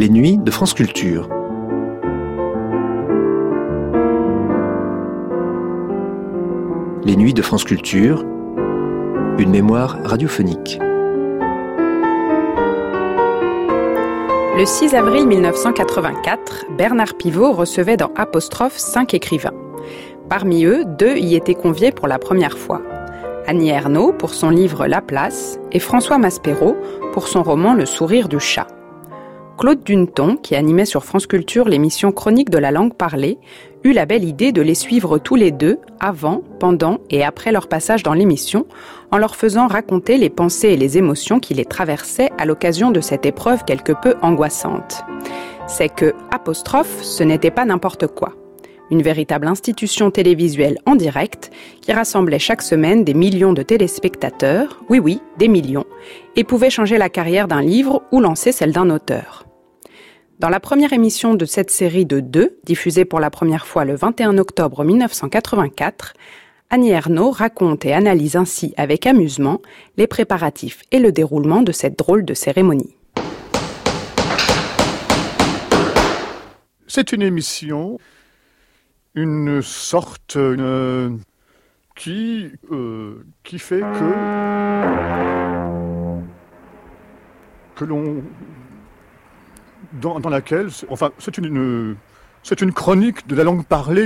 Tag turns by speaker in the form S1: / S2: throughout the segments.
S1: Les nuits de France Culture. Les nuits de France Culture, une mémoire radiophonique.
S2: Le 6 avril 1984, Bernard Pivot recevait dans Apostrophe 5 écrivains. Parmi eux, 2 y étaient conviés pour la première fois. Annie Ernaux pour son livre La Place et François Maspero pour son roman Le sourire du chat. Claude Duneton, qui animait sur France Culture l'émission Chronique de la langue parlée, eut la belle idée de les suivre tous les deux avant, pendant et après leur passage dans l'émission, en leur faisant raconter les pensées et les émotions qui les traversaient à l'occasion de cette épreuve quelque peu angoissante. C'est que Apostrophe, ce n'était pas n'importe quoi. Une véritable institution télévisuelle en direct qui rassemblait chaque semaine des millions de téléspectateurs, oui, des millions, et pouvait changer la carrière d'un livre ou lancer celle d'un auteur. Dans la première émission de cette série de 2, diffusée pour la première fois le 21 octobre 1984, Annie Ernaux raconte et analyse ainsi avec amusement les préparatifs et le déroulement de cette drôle de cérémonie.
S3: C'est une émission, une sorte qui fait que l'on dans laquelle c'est une chronique de la langue parlée.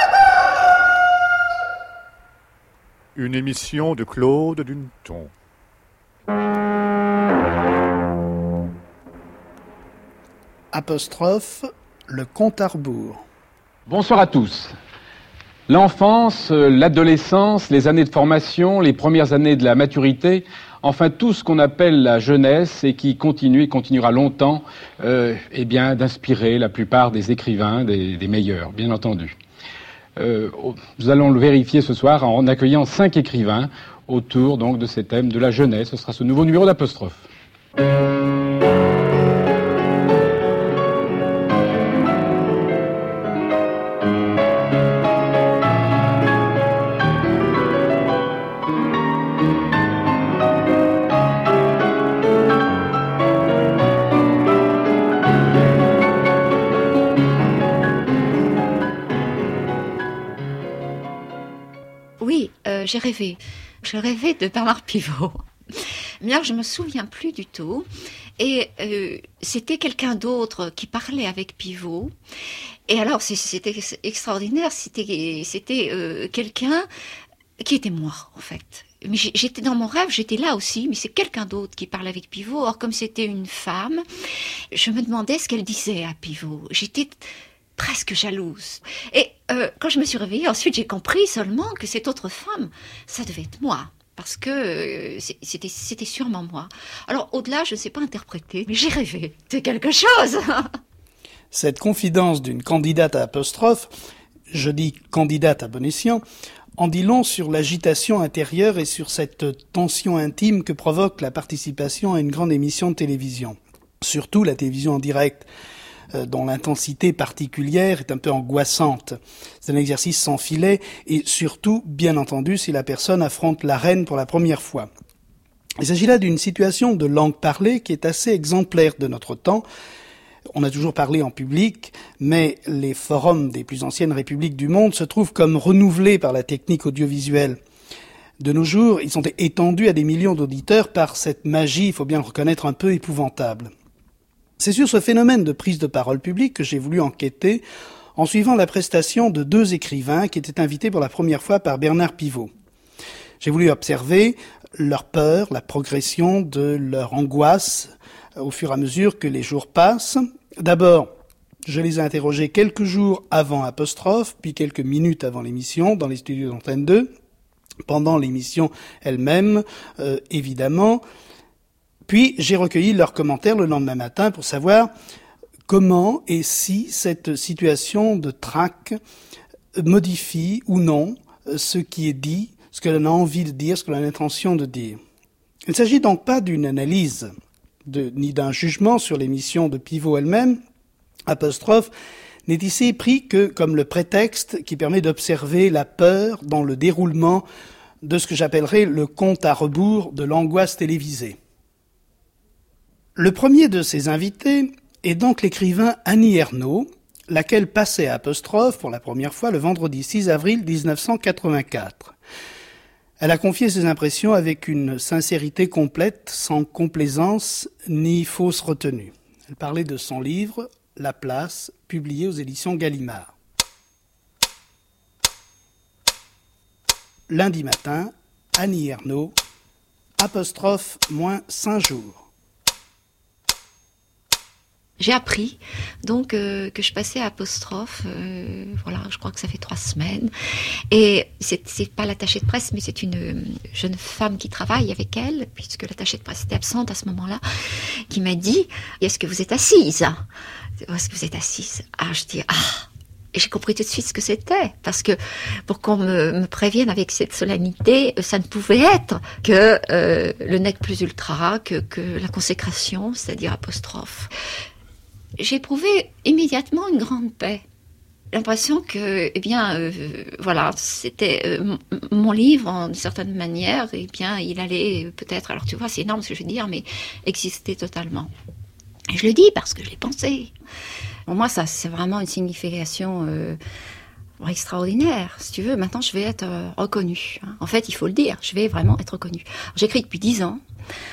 S3: Une émission de Claude Duneton.
S4: Apostrophe, le compte à rebours.
S5: Bonsoir à tous. L'enfance, l'adolescence, les années de formation, les premières années de la maturité, enfin tout ce qu'on appelle la jeunesse et qui continue et continuera longtemps d'inspirer la plupart des écrivains, des meilleurs, bien entendu. Nous allons le vérifier ce soir en accueillant 5 écrivains autour donc de ces thèmes de la jeunesse. Ce sera ce nouveau numéro d'Apostrophe.
S6: J'ai rêvé. Je rêvais de Bernard Pivot. Mais alors, je me souviens plus du tout. Et c'était quelqu'un d'autre qui parlait avec Pivot. Et alors, c'était extraordinaire. C'était quelqu'un qui était moi, en fait. Mais j'étais dans mon rêve, j'étais là aussi, mais c'est quelqu'un d'autre qui parlait avec Pivot. Or, comme c'était une femme, je me demandais ce qu'elle disait à Pivot. J'étais presque jalouse. Et quand je me suis réveillée, ensuite j'ai compris seulement que cette autre femme, ça devait être moi. Parce que c'était sûrement moi. Alors au-delà, je ne sais pas interpréter, mais j'ai rêvé de quelque chose.
S4: Cette confidence d'une candidate à Apostrophe, je dis candidate à bon escient, en dit long sur l'agitation intérieure et sur cette tension intime que provoque la participation à une grande émission de télévision. Surtout la télévision en direct, dont l'intensité particulière est un peu angoissante. C'est un exercice sans filet et surtout, bien entendu, si la personne affronte l'arène pour la première fois. Il s'agit là d'une situation de langue parlée qui est assez exemplaire de notre temps. On a toujours parlé en public, mais les forums des plus anciennes républiques du monde se trouvent comme renouvelés par la technique audiovisuelle. De nos jours, ils sont étendus à des millions d'auditeurs par cette magie, il faut bien le reconnaître, un peu épouvantable. C'est sur ce phénomène de prise de parole publique que j'ai voulu enquêter en suivant la prestation de 2 écrivains qui étaient invités pour la première fois par Bernard Pivot. J'ai voulu observer leur peur, la progression de leur angoisse au fur et à mesure que les jours passent. D'abord, je les ai interrogés quelques jours avant Apostrophe, puis quelques minutes avant l'émission dans les studios d'Antenne 2, pendant l'émission elle-même, évidemment. Puis, j'ai recueilli leurs commentaires le lendemain matin pour savoir comment et si cette situation de trac modifie ou non ce qui est dit, ce que l'on a envie de dire, ce que l'on a l'intention de dire. Il ne s'agit donc pas d'une analyse ni d'un jugement sur l'émission de Pivot elle-même. Apostrophe n'est ici pris que comme le prétexte qui permet d'observer la peur dans le déroulement de ce que j'appellerais le compte à rebours de l'angoisse télévisée. Le premier de ces invités est donc l'écrivain Annie Ernaux, laquelle passait à apostrophe pour la première fois le vendredi 6 avril 1984. Elle a confié ses impressions avec une sincérité complète, sans complaisance ni fausse retenue. Elle parlait de son livre « La place », publié aux éditions Gallimard. Lundi matin, Annie Ernaux, apostrophe -5 jours.
S6: J'ai appris donc que je passais à apostrophe, voilà, je crois que ça fait 3 semaines. Et c'est pas l'attachée de presse, mais c'est une jeune femme qui travaille avec elle, puisque l'attachée de presse était absente à ce moment-là, qui m'a dit « Est-ce que vous êtes assise ?»« Est-ce que vous êtes assise ?» Ah, je dis « Ah !» Et j'ai compris tout de suite ce que c'était, parce que pour qu'on me prévienne avec cette solennité, ça ne pouvait être que le nec plus ultra, que la consécration, c'est-à-dire apostrophe. J'ai éprouvé immédiatement une grande paix. L'impression que, voilà, c'était mon livre, d'une certaine manière, il allait peut-être, alors tu vois, c'est énorme ce que je veux dire, mais exister totalement. Et je le dis parce que je l'ai pensé. Pour moi, ça, c'est vraiment une signification extraordinaire. Si tu veux, maintenant, je vais être reconnue. En fait, il faut le dire, je vais vraiment être reconnue. J'écris depuis 10 ans.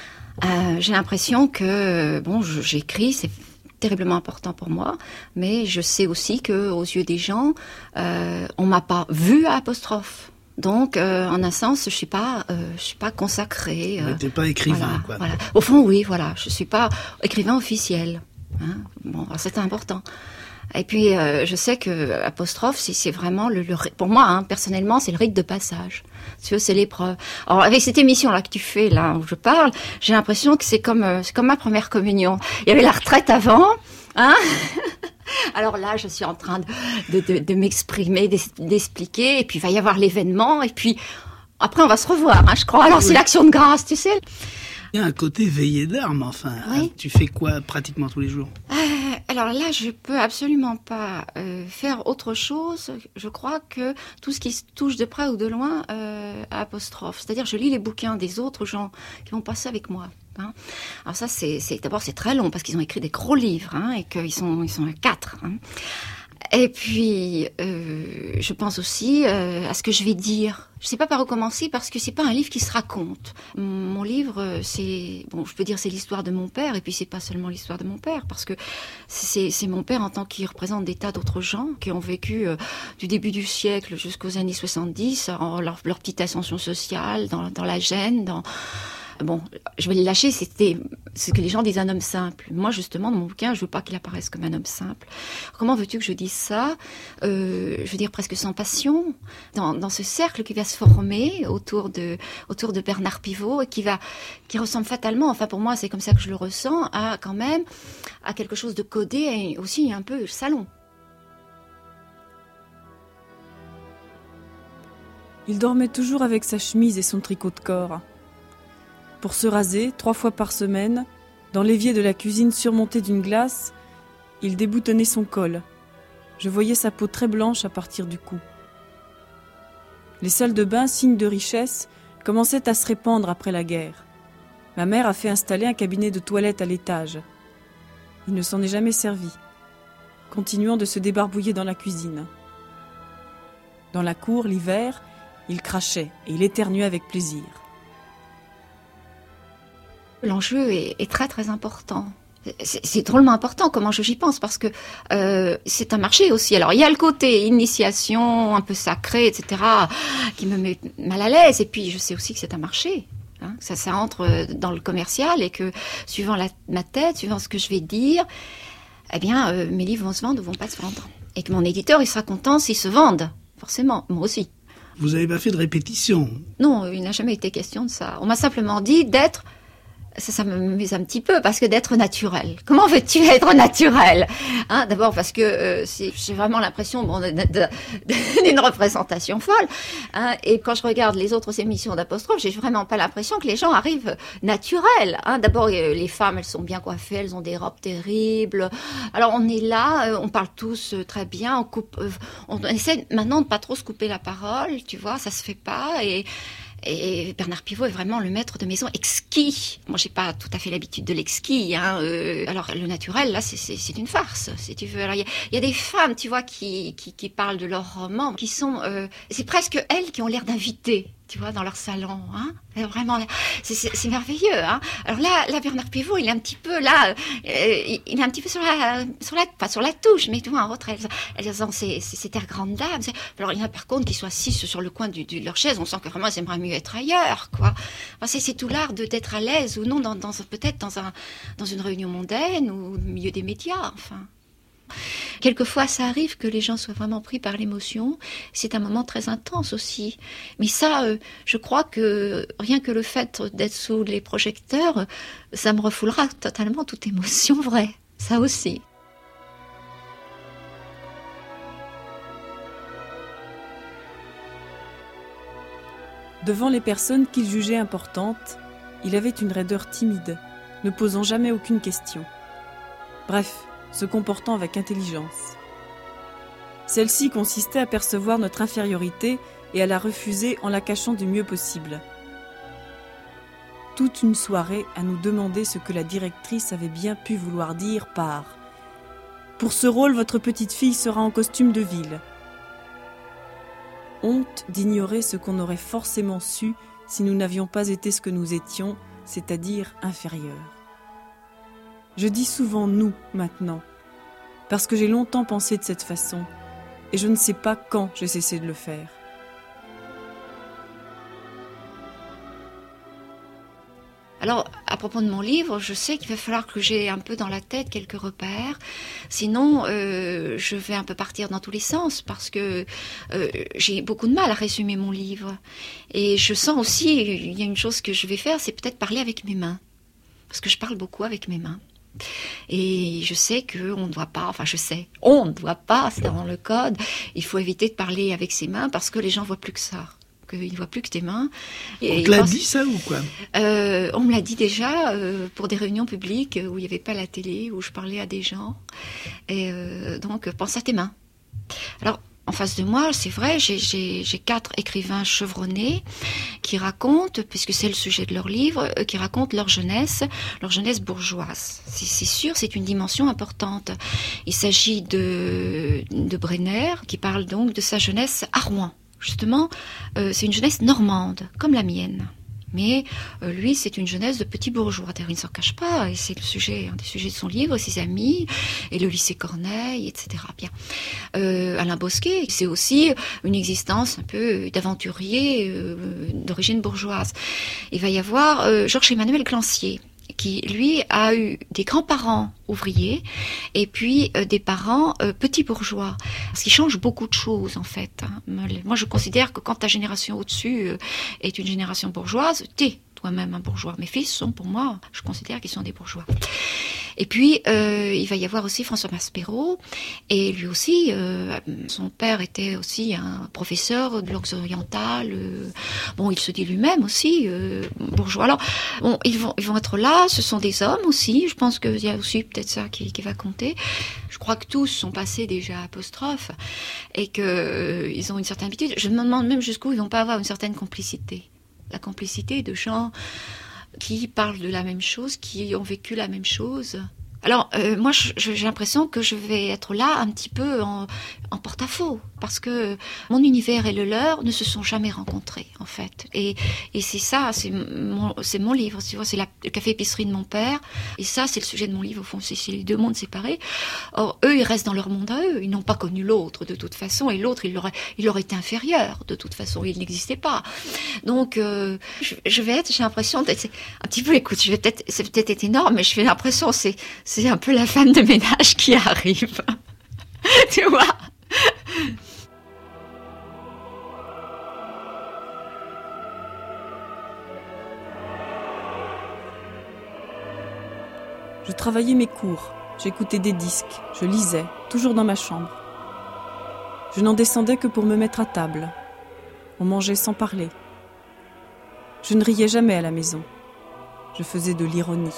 S6: J'ai l'impression que, j'écris, c'est terriblement important pour moi, mais je sais aussi que aux yeux des gens, on m'a pas vue à apostrophe. Donc, en un sens, je suis pas consacrée.
S4: T'es pas écrivain, quoi.
S6: Voilà. Au fond, oui, voilà, je suis pas écrivain officiel. Hein. Bon, c'est important. Et puis, je sais que apostrophe, c'est vraiment pour moi, personnellement, c'est le rite de passage. Tu vois, c'est l'épreuve. Alors, avec cette émission-là que tu fais, là, où je parle, j'ai l'impression que c'est comme ma première communion. Il y avait la retraite avant, hein. Alors là, je suis en train de m'exprimer, d'expliquer, et puis il va y avoir l'événement, et puis après, on va se revoir, je crois. Alors, c'est l'action de grâce, tu sais.
S4: Il y a un côté veillée d'armes, enfin.
S6: Oui.
S4: Tu fais quoi pratiquement tous les jours ?
S6: Alors là, je peux absolument pas faire autre chose. Je crois que tout ce qui se touche de près ou de loin à apostrophe. C'est-à-dire, je lis les bouquins des autres gens qui vont passer avec moi. Hein. Alors ça, d'abord, c'est très long parce qu'ils ont écrit des gros livres et qu'ils sont à 4. Et puis, je pense aussi à ce que je vais dire. Je sais pas par où commencer parce que c'est pas un livre qui se raconte. Mon livre, je peux dire c'est l'histoire de mon père, et puis c'est pas seulement l'histoire de mon père, parce que c'est mon père en tant qu'il représente des tas d'autres gens qui ont vécu du début du siècle jusqu'aux années 70, leur petite ascension sociale, dans la gêne, Bon, je vais le lâcher, c'était ce que les gens disent un homme simple. Moi, justement, dans mon bouquin, je veux pas qu'il apparaisse comme un homme simple. Comment veux-tu que je dise ça ? Je veux dire presque sans passion, dans ce cercle qui va se former autour de Bernard Pivot et qui ressemble fatalement, enfin pour moi, c'est comme ça que je le ressens, à quelque chose de codé et aussi un peu salon.
S7: Il dormait toujours avec sa chemise et son tricot de corps. Pour se raser, 3 fois par semaine, dans l'évier de la cuisine surmonté d'une glace, il déboutonnait son col. Je voyais sa peau très blanche à partir du cou. Les salles de bain, signe de richesse, commençaient à se répandre après la guerre. Ma mère a fait installer un cabinet de toilette à l'étage. Il ne s'en est jamais servi, continuant de se débarbouiller dans la cuisine. Dans la cour, l'hiver, il crachait et il éternuait avec plaisir.
S6: L'enjeu est très très important. C'est drôlement important comment j'y pense, parce que c'est un marché aussi. Alors il y a le côté initiation un peu sacré, etc., qui me met mal à l'aise, et puis je sais aussi que c'est un marché. Ça entre dans le commercial, et que suivant ma tête, suivant ce que je vais dire, mes livres vont se vendre ou vont pas se vendre. Et que mon éditeur, il sera content s'ils se vendent, forcément, moi aussi.
S4: Vous n'avez pas fait de répétition ?
S6: Non, il n'a jamais été question de ça. On m'a simplement dit d'être... Ça m'amuse un petit peu, parce que d'être naturel. Comment veux-tu être naturel ? D'abord parce que j'ai vraiment l'impression d'une représentation folle. Et quand je regarde les autres émissions d'apostrophe, j'ai vraiment pas l'impression que les gens arrivent naturels. D'abord, les femmes, elles sont bien coiffées, elles ont des robes terribles. Alors on est là, on parle tous très bien, on essaie maintenant de pas trop se couper la parole, tu vois, ça se fait pas. Et Bernard Pivot est vraiment le maître de maison exquis. Moi, j'ai pas tout à fait l'habitude de l'exquis. Alors, le naturel, là, c'est une farce, si tu veux. Alors, il y a des femmes, tu vois, qui parlent de leurs romans, qui sont... c'est presque elles qui ont l'air d'inviter, tu vois, dans leur salon. Vraiment, c'est merveilleux. Alors là, Bernard Pivot, il est un petit peu là... il est un petit peu pas sur la touche, mais tu vois, en retrait. Elles ont ces airs grandes dames. Alors, il y en a par contre qui sont assises sur le coin de leur chaise. On sent que vraiment, elles aimeraient mieux être ailleurs, quoi. Enfin, c'est tout l'art d'être à l'aise ou non, peut-être dans une réunion mondaine ou au milieu des médias, enfin. Quelquefois, ça arrive que les gens soient vraiment pris par l'émotion. C'est un moment très intense aussi. Mais ça, je crois que rien que le fait d'être sous les projecteurs, ça me refoulera totalement toute émotion vraie. Ça aussi.
S7: Devant les personnes qu'il jugeait importantes, il avait une raideur timide, ne posant jamais aucune question. Bref, se comportant avec intelligence. Celle-ci consistait à percevoir notre infériorité et à la refuser en la cachant du mieux possible. Toute une soirée à nous demander ce que la directrice avait bien pu vouloir dire par « Pour ce rôle, votre petite fille sera en costume de ville ». Honte d'ignorer ce qu'on aurait forcément su si nous n'avions pas été ce que nous étions, c'est-à-dire inférieurs. Je dis souvent « nous » maintenant, parce que j'ai longtemps pensé de cette façon, et je ne sais pas quand j'ai cessé de le faire.
S6: Alors, à propos de mon livre, je sais qu'il va falloir que j'ai un peu dans la tête quelques repères. Sinon, je vais un peu partir dans tous les sens parce que j'ai beaucoup de mal à résumer mon livre. Et je sens aussi, il y a une chose que je vais faire, c'est peut-être parler avec mes mains. Parce que je parle beaucoup avec mes mains. Et je sais qu'on ne doit pas, on ne doit pas, c'est dans le code, il faut éviter de parler avec ses mains parce que les gens ne voient plus que ça. Ils ne voient plus que tes mains.
S4: On te l'a dit ça ou quoi ?
S6: On me l'a dit déjà pour des réunions publiques où il n'y avait pas la télé, où je parlais à des gens. Et donc, pense à tes mains. Alors, en face de moi, c'est vrai, j'ai 4 écrivains chevronnés qui racontent, puisque c'est le sujet de leur livre, qui racontent leur jeunesse bourgeoise. C'est sûr, c'est une dimension importante. Il s'agit de Brenner, qui parle donc de sa jeunesse à Rouen. Justement, c'est une jeunesse normande, comme la mienne. Mais lui, c'est une jeunesse de petit bourgeois. D'ailleurs, il ne s'en cache pas, et c'est un des sujets de son livre, ses amis, et le lycée Corneille, etc. Bien. Alain Bosquet, c'est aussi une existence un peu d'aventurier d'origine bourgeoise. Il va y avoir Georges-Emmanuel Clancier, qui, lui, a eu des grands-parents ouvriers et puis des parents petits bourgeois. Parce qu'il change beaucoup de choses, en fait. Moi, je considère que quand ta génération au-dessus est une génération bourgeoise, t'es toi-même un bourgeois. Mes fils sont, pour moi, je considère qu'ils sont des bourgeois. Et puis, il va y avoir aussi François Maspero. Et lui aussi, son père était aussi un professeur de langues orientales. Il se dit lui-même aussi bourgeois. Alors, ils vont être là. Ce sont des hommes aussi. Je pense qu'il y a aussi peut-être ça qui va compter. Je crois que tous sont passés déjà à apostrophe et qu'ils ont une certaine habitude. Je me demande même jusqu'où ils vont pas avoir une certaine complicité. La complicité de gens qui parlent de la même chose, qui ont vécu la même chose. Alors, moi, j'ai l'impression que je vais être là un petit peu en porte-à-faux, parce que mon univers et le leur ne se sont jamais rencontrés, en fait. Et c'est ça, c'est mon livre, tu vois, c'est le café-épicerie de mon père, et ça, c'est le sujet de mon livre, au fond, c'est les deux mondes séparés. Or, eux, ils restent dans leur monde à eux, ils n'ont pas connu l'autre, de toute façon, et l'autre, il leur était inférieur, de toute façon, il n'existait pas. Donc, j'ai l'impression d'être un petit peu, écoute, c'est peut-être être énorme, mais j'ai l'impression, c'est un peu la femme de ménage qui arrive. Tu vois ?
S7: Je travaillais mes cours, j'écoutais des disques, je lisais, toujours dans ma chambre. Je n'en descendais que pour me mettre à table. On mangeait sans parler. Je ne riais jamais à la maison. Je faisais de l'ironie.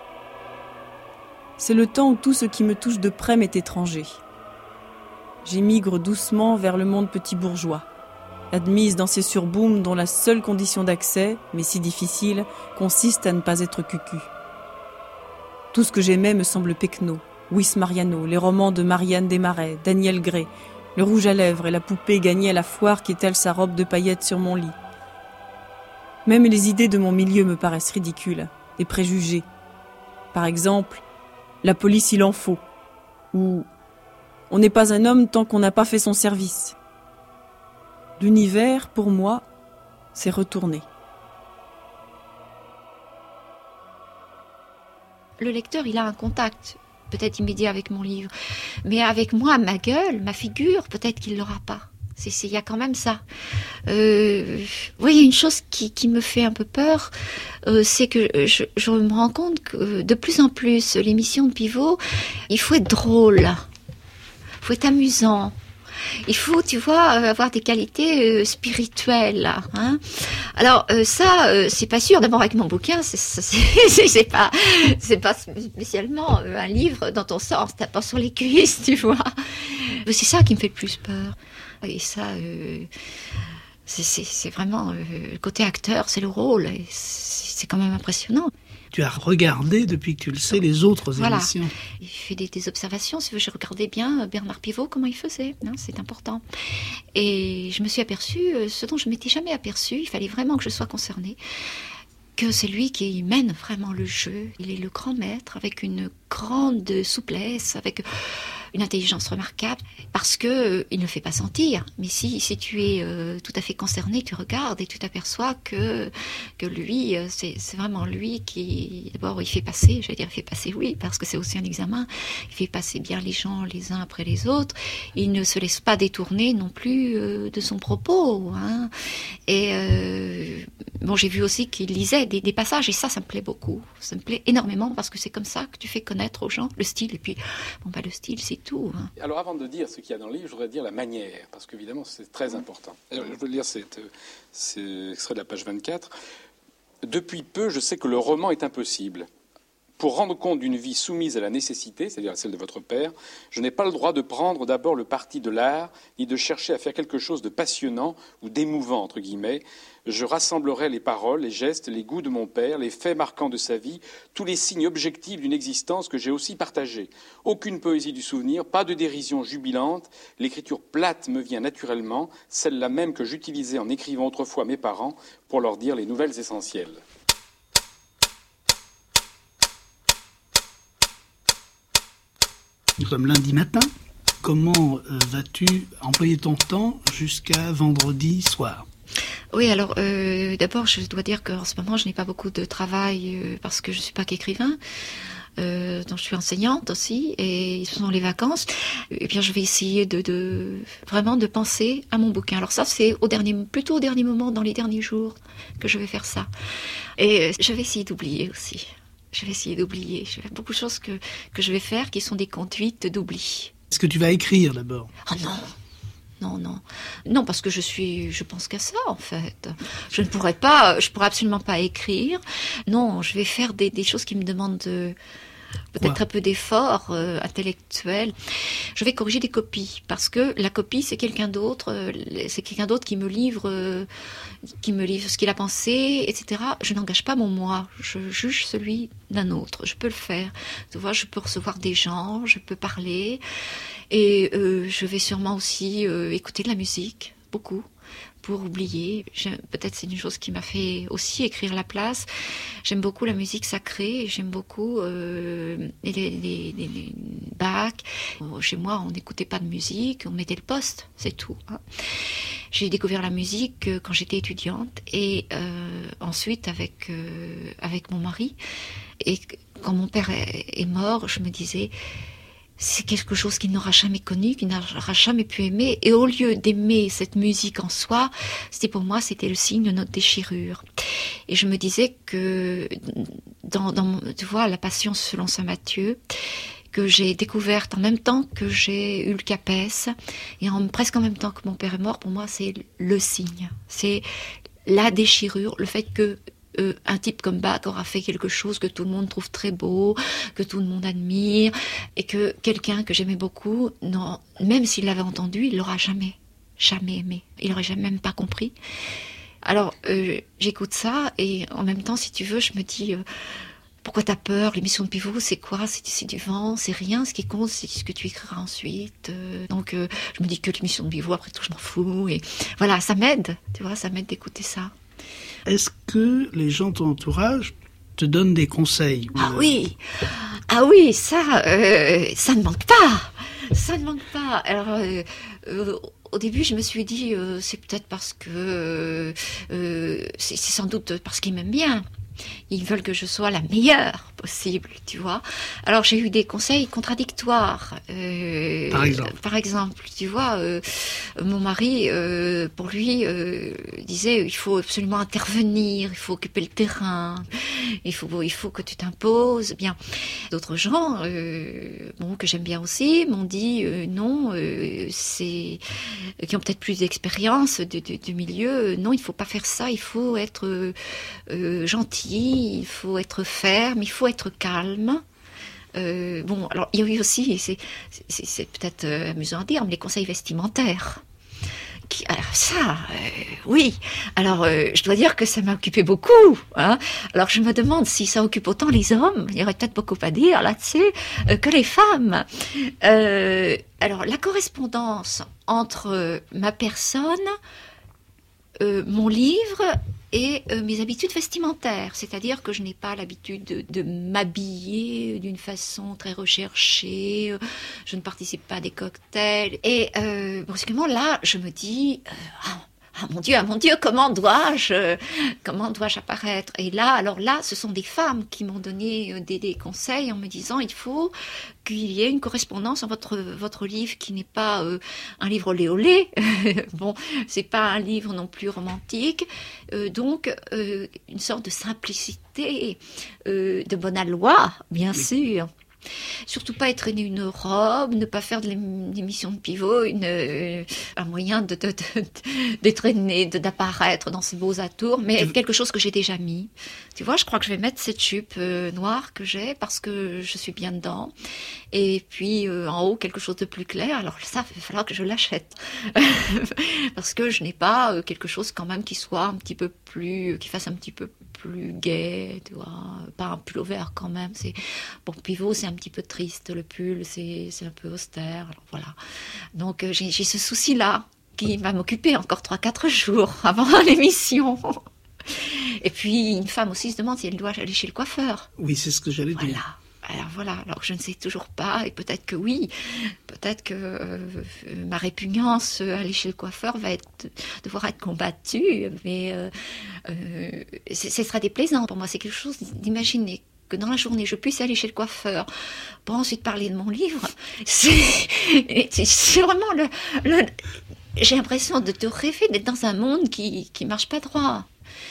S7: C'est le temps où tout ce qui me touche de près m'est étranger. J'émigre doucement vers le monde petit bourgeois. admise dans ces surbooms dont la seule condition d'accès, mais si difficile, consiste à ne pas être cucu. Tout ce que j'aimais me semble pecno. Luis Mariano, les romans de Marianne Desmarais, Daniel Gray, le rouge à lèvres et la poupée gagnée à la foire qui étale sa robe de paillettes sur mon lit. Même les idées de mon milieu me paraissent ridicules, des préjugés. Par exemple, la police il en faut, ou on n'est pas un homme tant qu'on n'a pas fait son service. L'univers, pour moi, s'est retourné.
S6: Le lecteur, il a un contact, peut-être immédiat avec mon livre, mais avec moi, ma gueule, ma figure, peut-être qu'il ne l'aura pas. Il y a quand même ça. Oui, il y a une chose qui me fait un peu peur, c'est que je me rends compte que de plus en plus, l'émission de Pivot, il faut être drôle, il faut être amusant. Il faut, tu vois, avoir des qualités spirituelles. Hein. Alors ça, c'est pas sûr. D'abord avec mon bouquin, c'est pas spécialement un livre dont on sort en se tapant sur les cuisses, tu vois. C'est ça qui me fait le plus peur. Et ça, c'est vraiment le côté acteur, c'est le rôle. Et c'est quand même impressionnant.
S4: Tu as regardé, depuis que tu le sais, les autres émissions.
S6: Il fait des observations. Je regardais bien Bernard Pivot, comment il faisait. Hein, c'est important. Et je me suis aperçue, ce dont je ne m'étais jamais aperçue, il fallait vraiment que je sois concernée, que c'est lui qui mène vraiment le jeu. Il est le grand maître, avec une grande souplesse, avec une intelligence remarquable, parce que il ne fait pas sentir. Mais si tu es tout à fait concerné, tu regardes et tu t'aperçois que lui, c'est vraiment lui qui, d'abord, il fait passer, oui, parce que c'est aussi un examen, il fait passer bien les gens les uns après les autres, il ne se laisse pas détourner non plus de son propos. Hein. Et bon, j'ai vu aussi qu'il lisait des passages, et ça me plaît beaucoup. Ça me plaît énormément, parce que c'est comme ça que tu fais connaître aux gens le style. Et puis, le style, c'est tout. Hein.
S5: Alors, avant de dire ce qu'il y a dans le livre, je voudrais dire la manière, parce qu'évidemment, c'est très important. Alors, je veux lire cet extrait de la page 24. « Depuis peu, je sais que le roman est impossible. Pour rendre compte d'une vie soumise à la nécessité, c'est-à-dire celle de votre père, je n'ai pas le droit de prendre d'abord le parti de l'art, ni de chercher à faire quelque chose de passionnant ou d'émouvant, entre guillemets. Je rassemblerai les paroles, les gestes, les goûts de mon père, les faits marquants de sa vie, tous les signes objectifs d'une existence que j'ai aussi partagée. Aucune poésie du souvenir, pas de dérision jubilante. L'écriture plate me vient naturellement, celle-là même que j'utilisais en écrivant autrefois mes parents pour leur dire les nouvelles essentielles. »
S4: Nous sommes lundi matin. Comment vas-tu employer ton temps jusqu'à vendredi soir ?
S6: Oui, alors d'abord, je dois dire qu'en ce moment, je n'ai pas beaucoup de travail parce que je ne suis pas qu'écrivain. Donc je suis enseignante aussi, et ce sont les vacances. Et bien, je vais essayer vraiment de penser à mon bouquin. Alors ça, c'est plutôt au dernier moment, dans les derniers jours, que je vais faire ça. Et je vais essayer d'oublier aussi. Je vais essayer d'oublier. J'ai beaucoup de choses que je vais faire qui sont des conduites d'oubli.
S4: Est-ce que tu vas écrire d'abord ?
S6: Ah non. Non, parce que je pense qu'à ça, en fait. Je pourrais absolument pas écrire. Non, je vais faire des choses qui me demandent peut-être un peu d'effort intellectuel. Je vais corriger des copies, parce que la copie, c'est quelqu'un d'autre. C'est quelqu'un d'autre qui me livre ce qu'il a pensé, etc. Je n'engage pas mon moi. Je juge celui d'un autre. Je peux le faire. Tu vois, je peux recevoir des gens, je peux parler. Et je vais sûrement aussi écouter de la musique, beaucoup, pour oublier. Peut-être c'est une chose qui m'a fait aussi écrire La Place. J'aime beaucoup la musique sacrée, j'aime beaucoup les Bach. Chez moi, on n'écoutait pas de musique, on mettait le poste, c'est tout. Hein. J'ai découvert la musique quand j'étais étudiante, et ensuite avec mon mari. Et quand mon père est mort, je me disais... C'est quelque chose qu'il n'aura jamais connu, qu'il n'aura jamais pu aimer. Et au lieu d'aimer cette musique en soi, pour moi, c'était le signe de notre déchirure. Et je me disais que tu vois, la Passion selon saint Matthieu, que j'ai découverte en même temps que j'ai eu le CAPES, et presque en même temps que mon père est mort, pour moi, c'est le signe. C'est la déchirure, le fait que un type comme Bach aura fait quelque chose que tout le monde trouve très beau, que tout le monde admire, et que quelqu'un que j'aimais beaucoup, non, même s'il l'avait entendu, il l'aura jamais jamais aimé. Il n'aurait jamais même pas compris. Alors, j'écoute ça et en même temps, si tu veux, je me dis... pourquoi t'as peur? L'émission de Pivot, c'est quoi? C'est du vent, c'est rien. Ce qui compte, c'est ce que tu écriras ensuite. Donc, je me dis que l'émission de Pivot, après tout, je m'en fous. Et voilà, ça m'aide. Tu vois, ça m'aide d'écouter ça.
S4: Est-ce que les gens de ton entourage te donnent des conseils?
S6: Ah oui, ça ne manque pas. Ça ne manque pas. Alors, au début, je me suis dit, c'est peut-être parce que... c'est sans doute parce qu'ils m'aiment bien. Ils veulent que je sois la meilleure possible, tu vois. Alors, j'ai eu des conseils contradictoires. Par exemple, tu vois, mon mari, pour lui, disait, il faut absolument intervenir, il faut occuper le terrain, il faut que tu t'imposes. Bien, d'autres gens, que j'aime bien aussi, m'ont dit, non, qui ont peut-être plus d'expérience du milieu, non, il faut pas faire ça, il faut être gentil, il faut être ferme, il faut être calme. Alors il y a eu aussi, c'est peut-être amusant à dire, mais les conseils vestimentaires. Oui. Alors, je dois dire que ça m'a occupé beaucoup. Hein. Alors, je me demande si ça occupe autant les hommes. Il y aurait peut-être beaucoup à dire là-dessus que les femmes. Alors, la correspondance entre ma personne, mon livre et mes habitudes vestimentaires, c'est-à-dire que je n'ai pas l'habitude de m'habiller d'une façon très recherchée, je ne participe pas à des cocktails, et brusquement là, je me dis, ah mon Dieu, comment dois-je apparaître? Et là, ce sont des femmes qui m'ont donné des conseils en me disant, il faut qu'il y ait une correspondance entre votre livre qui n'est pas un livre olé olé. Bon, c'est pas un livre non plus romantique. Donc, une sorte de simplicité, de bonne aloi, bien sûr. Surtout pas étraîner une robe, ne pas faire de l'émission de Pivot un moyen d'étraîner, d'apparaître dans ces beaux atours, mais quelque chose que j'ai déjà mis. Tu vois, je crois que je vais mettre cette jupe noire que j'ai parce que je suis bien dedans. Et puis en haut, quelque chose de plus clair. Alors ça, il va falloir que je l'achète. Parce que je n'ai pas quelque chose quand même qui soit un petit peu plus, qui fasse un petit peu plus gai, tu vois. Pas un pull vert quand même. Pour Pivot, c'est un petit peu triste. Le pull, c'est un peu austère. Alors voilà. Donc j'ai ce souci-là qui va m'occuper encore 3-4 jours avant l'émission. Et puis, une femme aussi se demande si elle doit aller chez le coiffeur.
S4: Oui, c'est ce que j'allais dire.
S6: Alors je ne sais toujours pas, et peut-être que oui, peut-être que ma répugnance à aller chez le coiffeur va devoir être combattue, mais ce sera déplaisant pour moi. C'est quelque chose d'imaginer que dans la journée, je puisse aller chez le coiffeur pour ensuite parler de mon livre. C'est vraiment j'ai l'impression de rêver d'être dans un monde qui marche pas droit.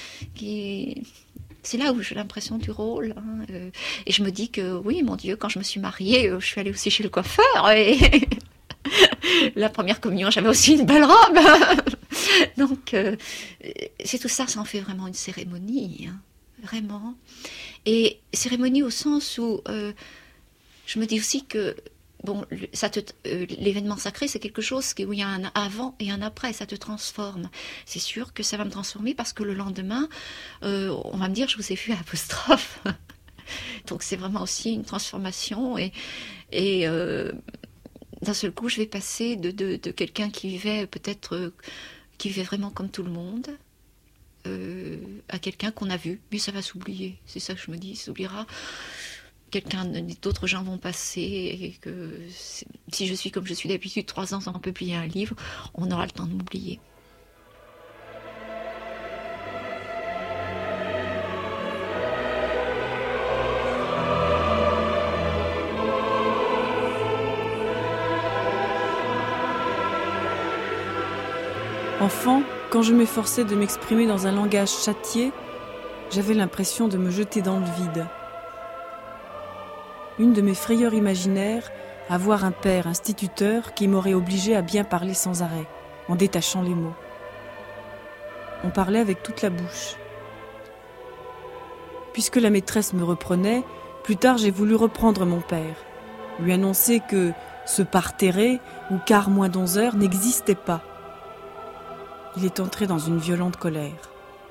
S6: C'est là où j'ai l'impression du rôle. Hein. Et je me dis que oui, mon Dieu, quand je me suis mariée, je suis allée aussi chez le coiffeur. Et la première communion, j'avais aussi une belle robe. Donc, c'est tout ça, ça en fait vraiment une cérémonie. Hein. Vraiment. Et cérémonie au sens où je me dis aussi que l'événement sacré, c'est quelque chose où il y a un avant et un après, ça te transforme. C'est sûr que ça va me transformer parce que le lendemain, on va me dire, je vous ai vu à Apostrophe. Donc c'est vraiment aussi une transformation et d'un seul coup, je vais passer de quelqu'un qui vivait qui vivait vraiment comme tout le monde, à quelqu'un qu'on a vu, mais ça va s'oublier. C'est ça que je me dis, ça s'oubliera. D'autres gens vont passer et que si je suis comme je suis d'habitude 3 ans sans publier un livre, on aura le temps de m'oublier.
S7: Enfant, quand je m'efforçais de m'exprimer dans un langage châtié, j'avais l'impression de me jeter dans le vide. Une de mes frayeurs imaginaires, avoir un père instituteur qui m'aurait obligé à bien parler sans arrêt, en détachant les mots. On parlait avec toute la bouche. Puisque la maîtresse me reprenait, plus tard j'ai voulu reprendre mon père, lui annoncer que ce parterré ou quart moins d'11 heures n'existait pas, Il est entré dans une violente colère.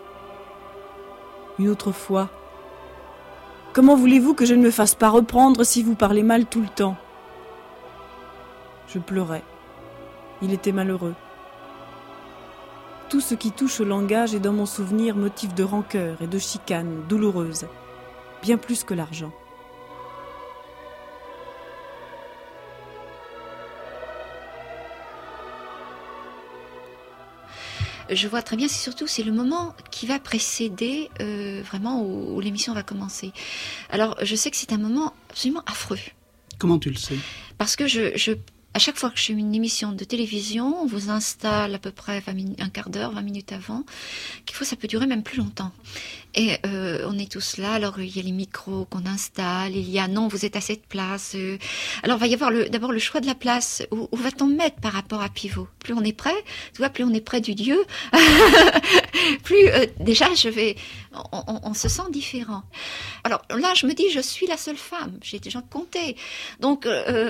S7: Une autre fois, « Comment voulez-vous que je ne me fasse pas reprendre si vous parlez mal tout le temps ?» Je pleurais. Il était malheureux. Tout ce qui touche au langage est dans mon souvenir motif de rancœur et de chicane douloureuse, bien plus que l'argent.
S6: Je vois très bien, c'est le moment qui va précéder vraiment où l'émission va commencer. Alors, je sais que c'est un moment absolument affreux.
S4: Comment tu le sais ?
S6: Parce que à chaque fois que je fais une émission de télévision, on vous installe à peu près un quart d'heure, 20 minutes avant, ça peut durer même plus longtemps. Et on est tous là, alors il y a les micros qu'on installe, il y a non, vous êtes à cette place. Alors il va y avoir d'abord le choix de la place, où va-t-on mettre par rapport à Pivot ? Plus on est près, tu vois, plus on est près du Dieu, plus déjà on se sent différent. Alors là, je me dis, je suis la seule femme, j'ai déjà compté. Donc,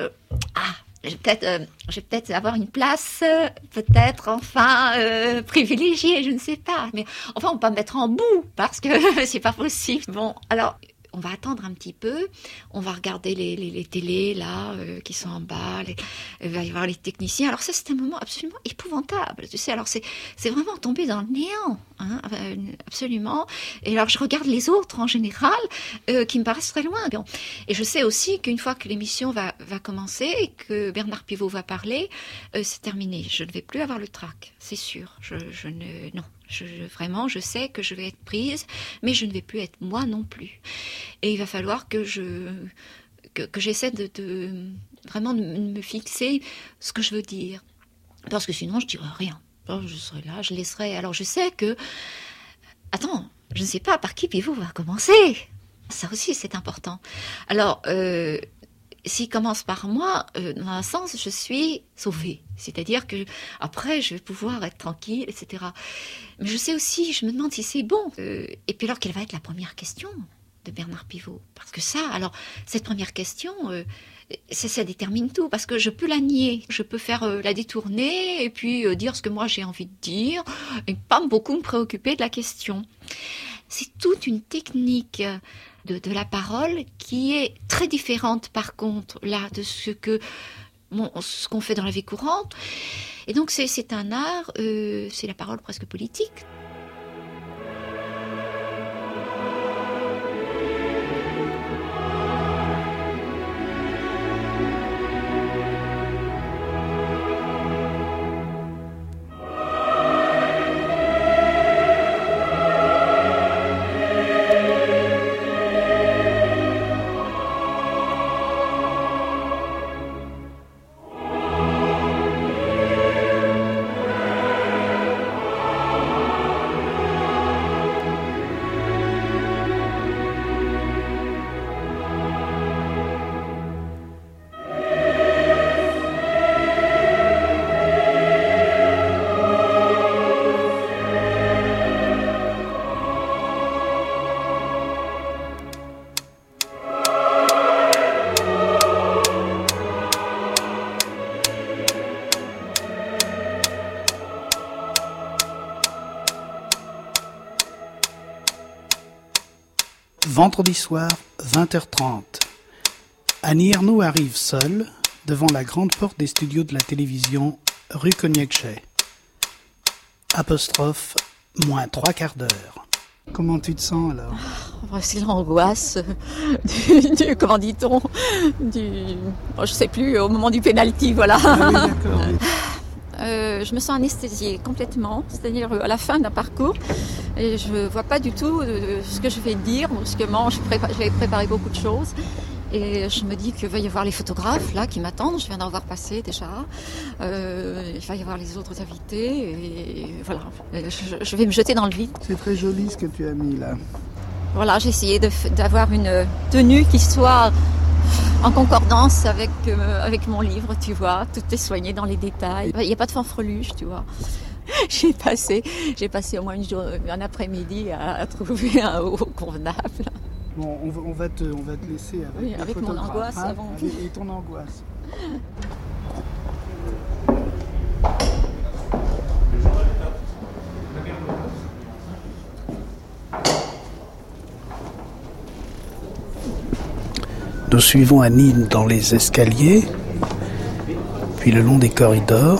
S6: je vais peut-être avoir une place, peut-être enfin privilégiée, je ne sais pas. Mais enfin, on va pas me mettre en bout parce que c'est pas possible. Bon, alors on va attendre un petit peu. On va regarder les télés là qui sont en bas. Il va y avoir les techniciens. Alors ça, c'est un moment absolument épouvantable. Tu sais, alors c'est vraiment tomber dans le néant, hein, absolument. Et alors je regarde les autres en général qui me paraissent très loin. Bon. Et je sais aussi qu'une fois que l'émission va commencer et que Bernard Pivot va parler, c'est terminé. Je ne vais plus avoir le trac, c'est sûr. Vraiment, je sais que je vais être prise, mais je ne vais plus être moi non plus. Et il va falloir que j'essaie de vraiment de me fixer ce que je veux dire. Parce que sinon, je dirai rien. Alors, je serai là, je laisserai. Alors, je sais que... Attends, je ne sais pas par qui Pivot va commencer. Ça aussi, c'est important. Alors... s'il commence par moi, dans un sens, je suis sauvée. C'est-à-dire que après, je vais pouvoir être tranquille, etc. Mais je sais aussi, je me demande si c'est bon. Et puis alors, quelle va être la première question de Bernard Pivot ? Parce que ça, alors, cette première question, ça détermine tout. Parce que je peux la nier, je peux faire la détourner et puis dire ce que moi j'ai envie de dire et pas beaucoup me préoccuper de la question. C'est toute une technique de la parole qui est très différente par contre là de ce qu'on fait dans la vie courante. Et donc c'est un art, c'est la parole presque politique.
S4: Vendredi soir, 20h30. Annie Ernaux arrive seule devant la grande porte des studios de la télévision rue Cognac-Chay. Apostrophe, moins 3/4 d'heure. Comment tu te sens alors ?
S8: C'est l'angoisse du comment dit-on, je sais plus, au moment du pénalty, voilà.
S4: Ah oui, d'accord. Oui.
S8: Je me sens anesthésiée complètement, c'est-à-dire à la fin d'un parcours, et je vois pas du tout ce que je vais dire, brusquement, j'avais préparé beaucoup de choses, et je me dis qu'il va y avoir les photographes là qui m'attendent, je viens d'en voir passer déjà, il va y avoir les autres invités, et voilà, je vais me jeter dans le vide.
S4: C'est très joli ce que tu as mis là.
S8: Voilà, j'ai essayé d'avoir une tenue qui soit en concordance avec mon livre, tu vois. Tout est soigné dans les détails. Il n'y a pas de fanfreluche, tu vois. J'ai passé au moins un après-midi à trouver un haut convenable.
S4: Bon, on va te laisser
S8: avec mon angoisse avant.
S4: Et ton angoisse. Nous suivons Annie dans les escaliers, puis le long des corridors.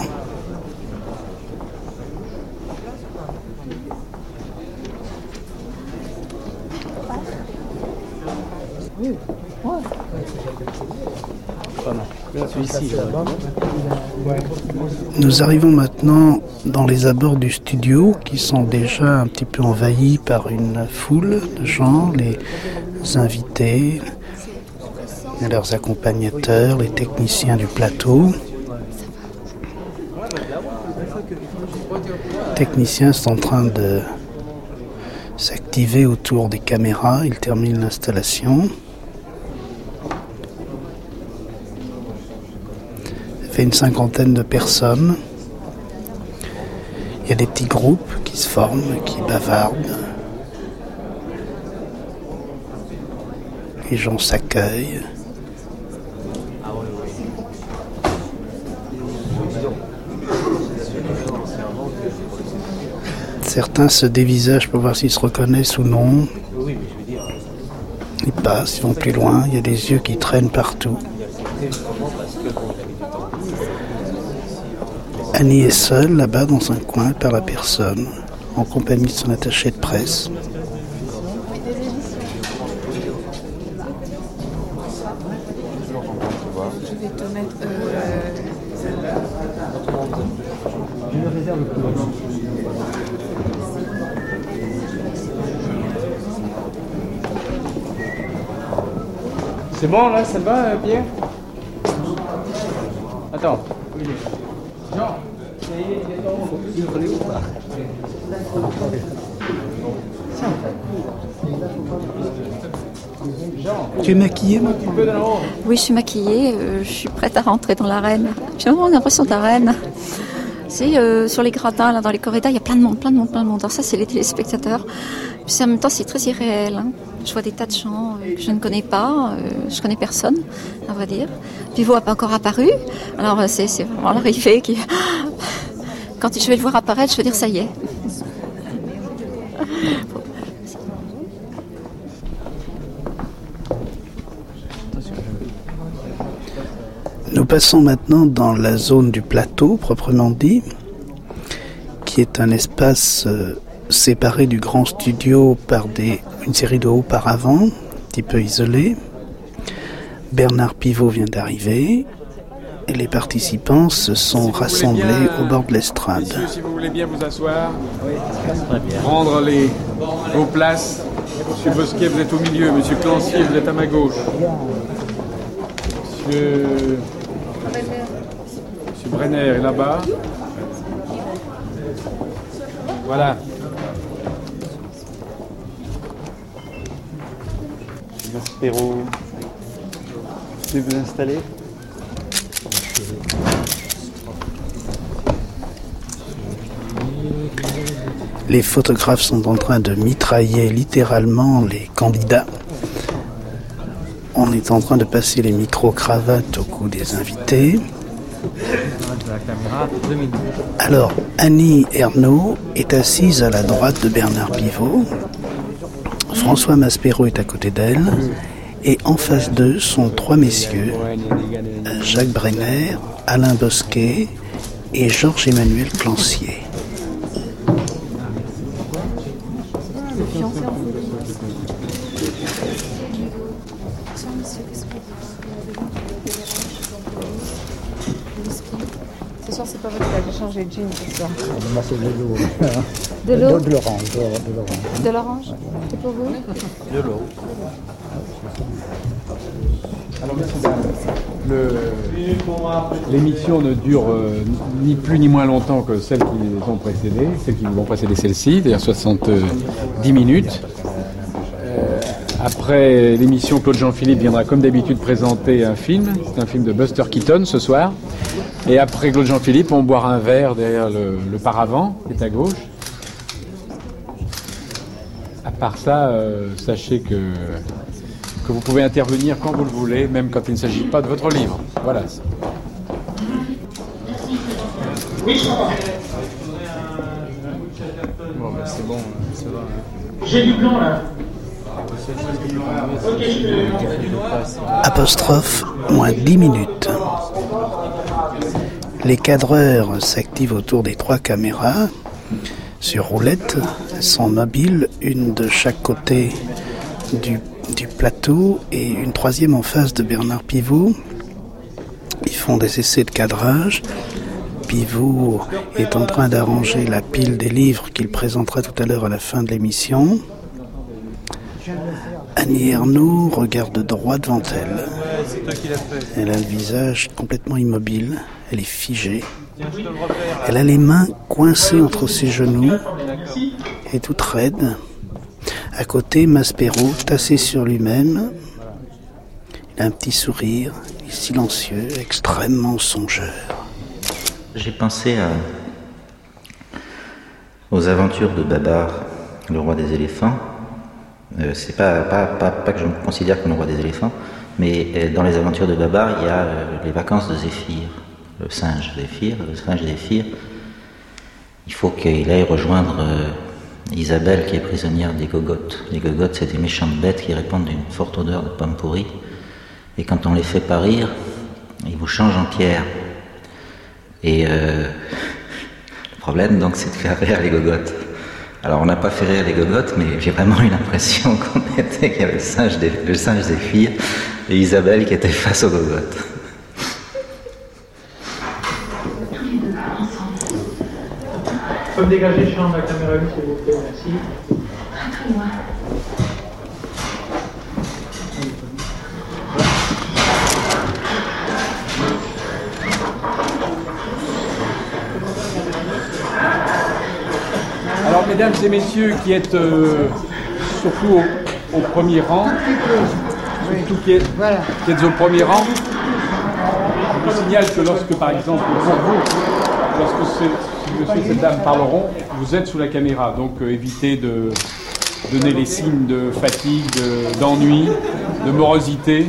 S4: Nous arrivons maintenant dans les abords du studio qui sont déjà un petit peu envahis par une foule de gens, les invités, leurs accompagnateurs, les techniciens du plateau. Les techniciens sont en train de s'activer autour des caméras, ils terminent l'installation. Ça fait une 50aine de personnes. Il y a des petits groupes qui se forment, qui bavardent. Les gens s'accueillent. Certains se dévisagent pour voir s'ils se reconnaissent ou non. Ils passent, ils vont plus loin. Il y a des yeux qui traînent partout. Annie est seule là-bas dans un coin, elle parle à personne, en compagnie de son attaché de presse.
S9: Je vais te mettre.
S5: C'est bon là, ça va Pierre? Attends. Jean,
S4: Tu es maquillée maintenant?
S8: Oui, je suis maquillée, je suis prête à rentrer dans l'arène. J'ai vraiment l'impression d'arène. C'est sur les gradins, là, dans les corridors, il y a plein de monde. Alors ça, c'est les téléspectateurs. Puis en même temps, c'est très irréel. Hein. Je vois des tas de gens que je ne connais pas. Je connais personne, à vrai dire. Pivot n'a pas encore apparu. Alors c'est vraiment l'arrivée qui... Quand je vais le voir apparaître, je veux dire ça y est.
S4: Nous passons maintenant dans la zone du plateau, proprement dit, qui est un espace séparé du grand studio par une série de hauts-paravents, un petit peu isolés. Bernard Pivot vient d'arriver et les participants se sont rassemblés au bord de l'estrade.
S5: Messieurs, si vous voulez bien vous asseoir, prendre vos places. Monsieur Bosquet, vous êtes au milieu. Monsieur Clancier, vous êtes à ma gauche. Monsieur Brenner est là-bas. Voilà.
S10: Maspero, je vais vous installer.
S4: Les photographes sont en train de mitrailler littéralement les candidats. On est en train de passer les micro-cravates au cou des invités. Alors, Annie Ernaux est assise à la droite de Bernard Pivot. François Maspero est à côté d'elle. Et en face d'eux sont trois messieurs, Jacques Brenner, Alain Bosquet et Georges-Emmanuel Clancier.
S9: Ce soir, c'est pas votre qui a changé de jean ce soir.
S11: Moi, c'est de l'eau.
S9: De l'eau?
S11: De l'orange.
S9: De l'orange? C'est pour vous?
S10: De l'eau.
S5: Alors, messieurs, l'émission ne dure ni plus ni moins longtemps que celles qui les ont précédées, celles qui vont précéder celle-ci, c'est-à-dire 70 minutes. Après l'émission, Claude Jean-Philippe viendra comme d'habitude présenter un film. C'est un film de Buster Keaton ce soir. Et après Claude Jean-Philippe, on boira un verre derrière le paravent qui est à gauche. À part ça, sachez que vous pouvez intervenir quand vous le voulez, même quand il ne s'agit pas de votre livre. Voilà.
S12: Bon, ben c'est bon, ça va.
S13: J'ai du blanc là.
S4: Apostrophe, moins 10 minutes. Les cadreurs s'activent autour des 3 caméras. Sur roulette, elles sont mobiles, une de chaque côté du plateau et une 3e en face de Bernard Pivot. Ils font des essais de cadrage. Pivot est en train d'arranger la pile des livres qu'il présentera tout à l'heure à la fin de l'émission. Annie Ernaux regarde droit devant elle. Elle a le visage complètement immobile, elle est figée. Elle a les mains coincées entre ses genoux et toute raide. À côté, Maspero, tassé sur lui-même. Il a un petit sourire, il est silencieux, extrêmement songeur.
S11: J'ai pensé aux aventures de Babar, le roi des éléphants. C'est pas que je me considère comme le roi des éléphants, mais dans les aventures de Babar, il y a les vacances de Zéphyr, le singe Zéphyr. Il faut qu'il aille rejoindre Isabelle qui est prisonnière des gogottes. Les gogottes, c'est des méchantes bêtes qui répandent une forte odeur de pommes pourries. Et quand on les fait parir, ils vous changent en pierre. Et le problème, donc, c'est de faire rire les gogottes. Alors, on n'a pas fait rire les gogottes, mais j'ai vraiment eu l'impression qu'il y avait le singe Zéphyr et Isabelle qui étaient face aux gogottes.
S12: Vous pouvez dégager le champ de la caméra 1, s'il vous plaît, merci.
S9: Très loin.
S5: Alors, mesdames et messieurs qui êtes surtout au premier rang, surtout qui êtes au premier rang, je vous signale que lorsque, par exemple, pour vous, lorsque monsieur et cette dame parleront, vous êtes sous la caméra, donc évitez de donner les signes de fatigue, d'ennui, de morosité.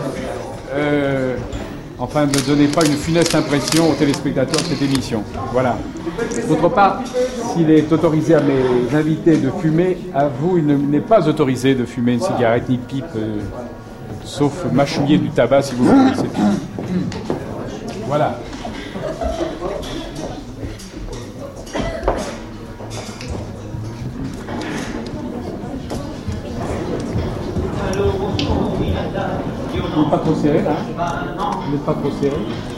S5: Enfin, ne donnez pas une funeste impression aux téléspectateurs de cette émission. Voilà. D'autre part, s'il est autorisé à mes invités de fumer, à vous, il n'est pas autorisé de fumer une cigarette ni pipe, sauf mâchouiller du tabac si vous voulez, c'est tout. Voilà. Vous n'êtes pas trop serré, là? Vous n'êtes pas trop serré?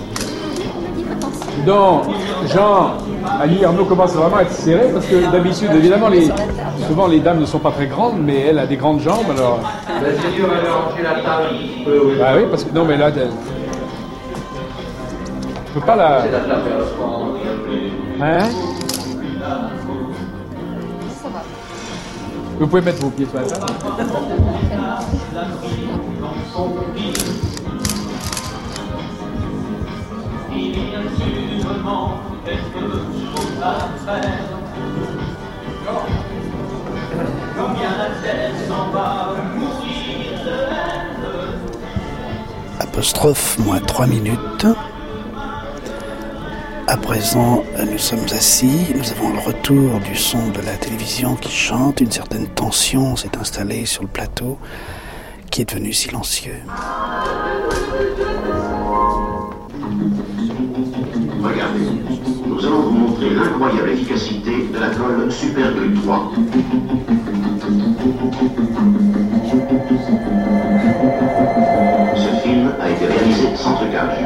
S5: Non, Jean, Annie Ernaux commence vraiment à être serré parce que d'habitude, évidemment, souvent les dames ne sont pas très grandes, mais elle a des grandes jambes, alors...
S12: C'est dur, elle a rangé la table un petit peu, oui.
S5: Ah oui, parce que... Non, mais là... Je peux pas la...
S12: C'est la table,
S5: Hein? Vous pouvez mettre vos pieds sur la table.
S4: Apostrophe, moins 3 minutes. À présent, nous sommes assis, nous avons le retour du son de la télévision qui chante, une certaine tension s'est installée sur le plateau, qui est devenu silencieux.
S13: Regardez, nous allons vous montrer l'incroyable efficacité de la colle Superglue 3. Ce film a été réalisé sans trucage.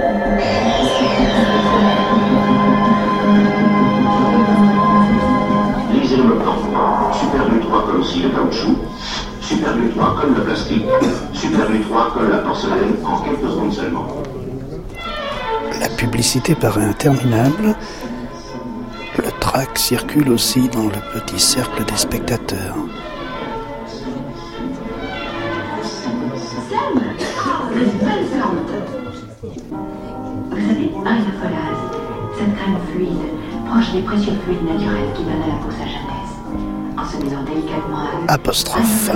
S13: Lisez le plan. Superglue 3 colle aussi le caoutchouc. Superglue 3 colle le plastique. Superglue 3 colle la porcelaine en quelques secondes seulement.
S4: La publicité paraît interminable. Le trac circule aussi dans le petit cercle des spectateurs.
S14: Vous savez, Aristophilase, cette crème fluide, proche des précieux fluides naturels qui donnent à la peau sa jeunesse, en se mêlant délicatement à
S4: Apostrophe.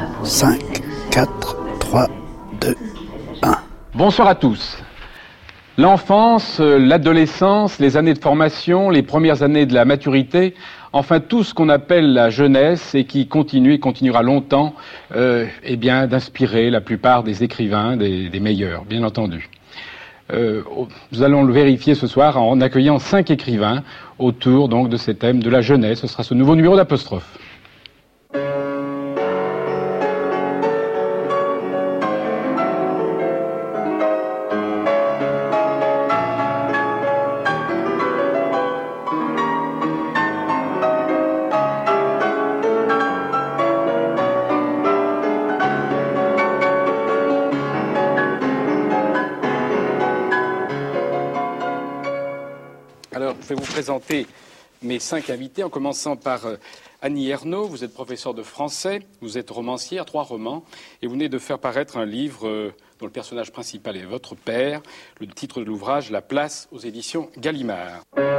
S4: 5, 4, 3, 2, 1.
S5: Bonsoir à tous. L'enfance, l'adolescence, les années de formation, les premières années de la maturité, enfin tout ce qu'on appelle la jeunesse et qui continue et continuera longtemps d'inspirer la plupart des écrivains, des meilleurs, bien entendu. Nous allons le vérifier ce soir en accueillant 5 écrivains autour donc de ces thèmes de la jeunesse. Ce sera ce nouveau numéro d'Apostrophe. Je vais vous présenter mes 5 invités, en commençant par Annie Ernaux. Vous êtes professeure de français, vous êtes romancière, 3 romans, et vous venez de faire paraître un livre dont le personnage principal est votre père. Le titre de l'ouvrage, La Place, aux éditions Gallimard.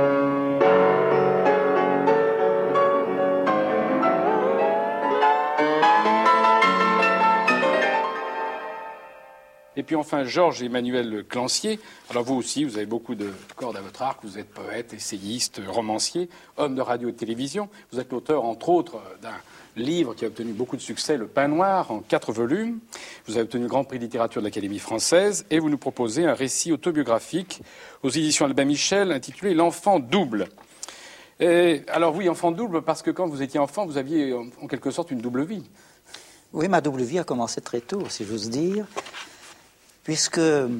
S5: Et puis enfin, Georges-Emmanuel Clancier. Alors vous aussi, vous avez beaucoup de cordes à votre arc. Vous êtes poète, essayiste, romancier, homme de radio et de télévision. Vous êtes l'auteur, entre autres, d'un livre qui a obtenu beaucoup de succès, Le Pain Noir, en 4 volumes. Vous avez obtenu le Grand Prix de littérature de l'Académie française. Et vous nous proposez un récit autobiographique aux éditions Albin Michel, intitulé L'enfant double. Et alors oui, enfant double, parce que quand vous étiez enfant, vous aviez en quelque sorte une double vie.
S15: Oui, ma double vie a commencé très tôt, si j'ose dire. Puisque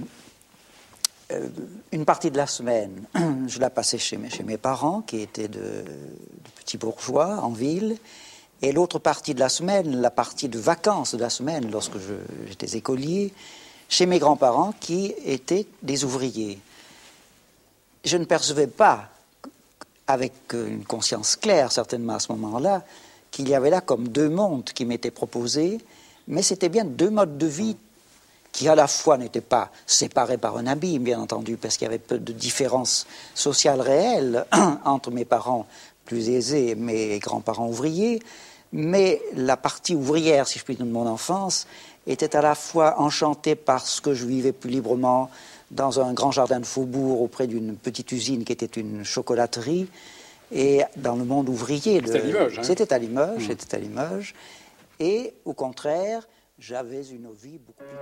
S15: une partie de la semaine, je la passais chez mes parents, qui étaient de petits bourgeois en ville, et l'autre partie de la semaine, la partie de vacances de la semaine, lorsque j'étais écolier, chez mes grands-parents, qui étaient des ouvriers. Je ne percevais pas, avec une conscience claire certainement à ce moment-là, qu'il y avait là comme 2 mondes qui m'étaient proposés, mais c'était bien 2 modes de vie qui à la fois n'étaient pas séparés par un abîme, bien entendu, parce qu'il y avait peu de différences sociales réelles entre mes parents plus aisés et mes grands-parents ouvriers, mais la partie ouvrière, si je puis dire, de mon enfance, était à la fois enchantée par ce que je vivais plus librement dans un grand jardin de faubourg auprès d'une petite usine qui était une chocolaterie, et dans le monde ouvrier.
S5: C'était à Limoges.
S15: C'était à Limoges, c'était à Limoges, et au contraire, j'avais une vie beaucoup plus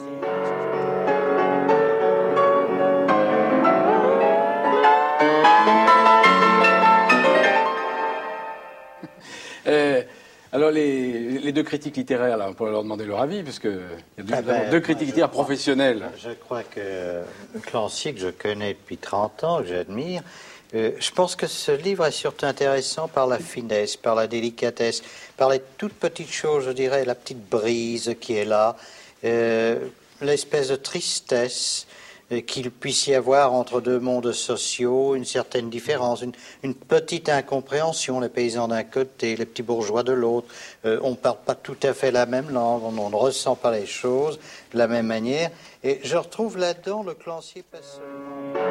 S5: cloîtrée. Alors les 2 critiques littéraires, là, on pourrait leur demander leur avis, parce qu'il y a 2 critiques littéraires professionnels.
S10: Je crois que Clancier, que je connais depuis 30 ans, que j'admire, je pense que ce livre est surtout intéressant par la finesse, par la délicatesse, par les toutes petites choses, je dirais, la petite brise qui est là, l'espèce de tristesse qu'il puisse y avoir entre 2 mondes sociaux, une certaine différence, une petite incompréhension, les paysans d'un côté, les petits bourgeois de l'autre. On ne parle pas tout à fait la même langue, on ne ressent pas les choses de la même manière. Et je retrouve là-dedans le Clancier pas seulement...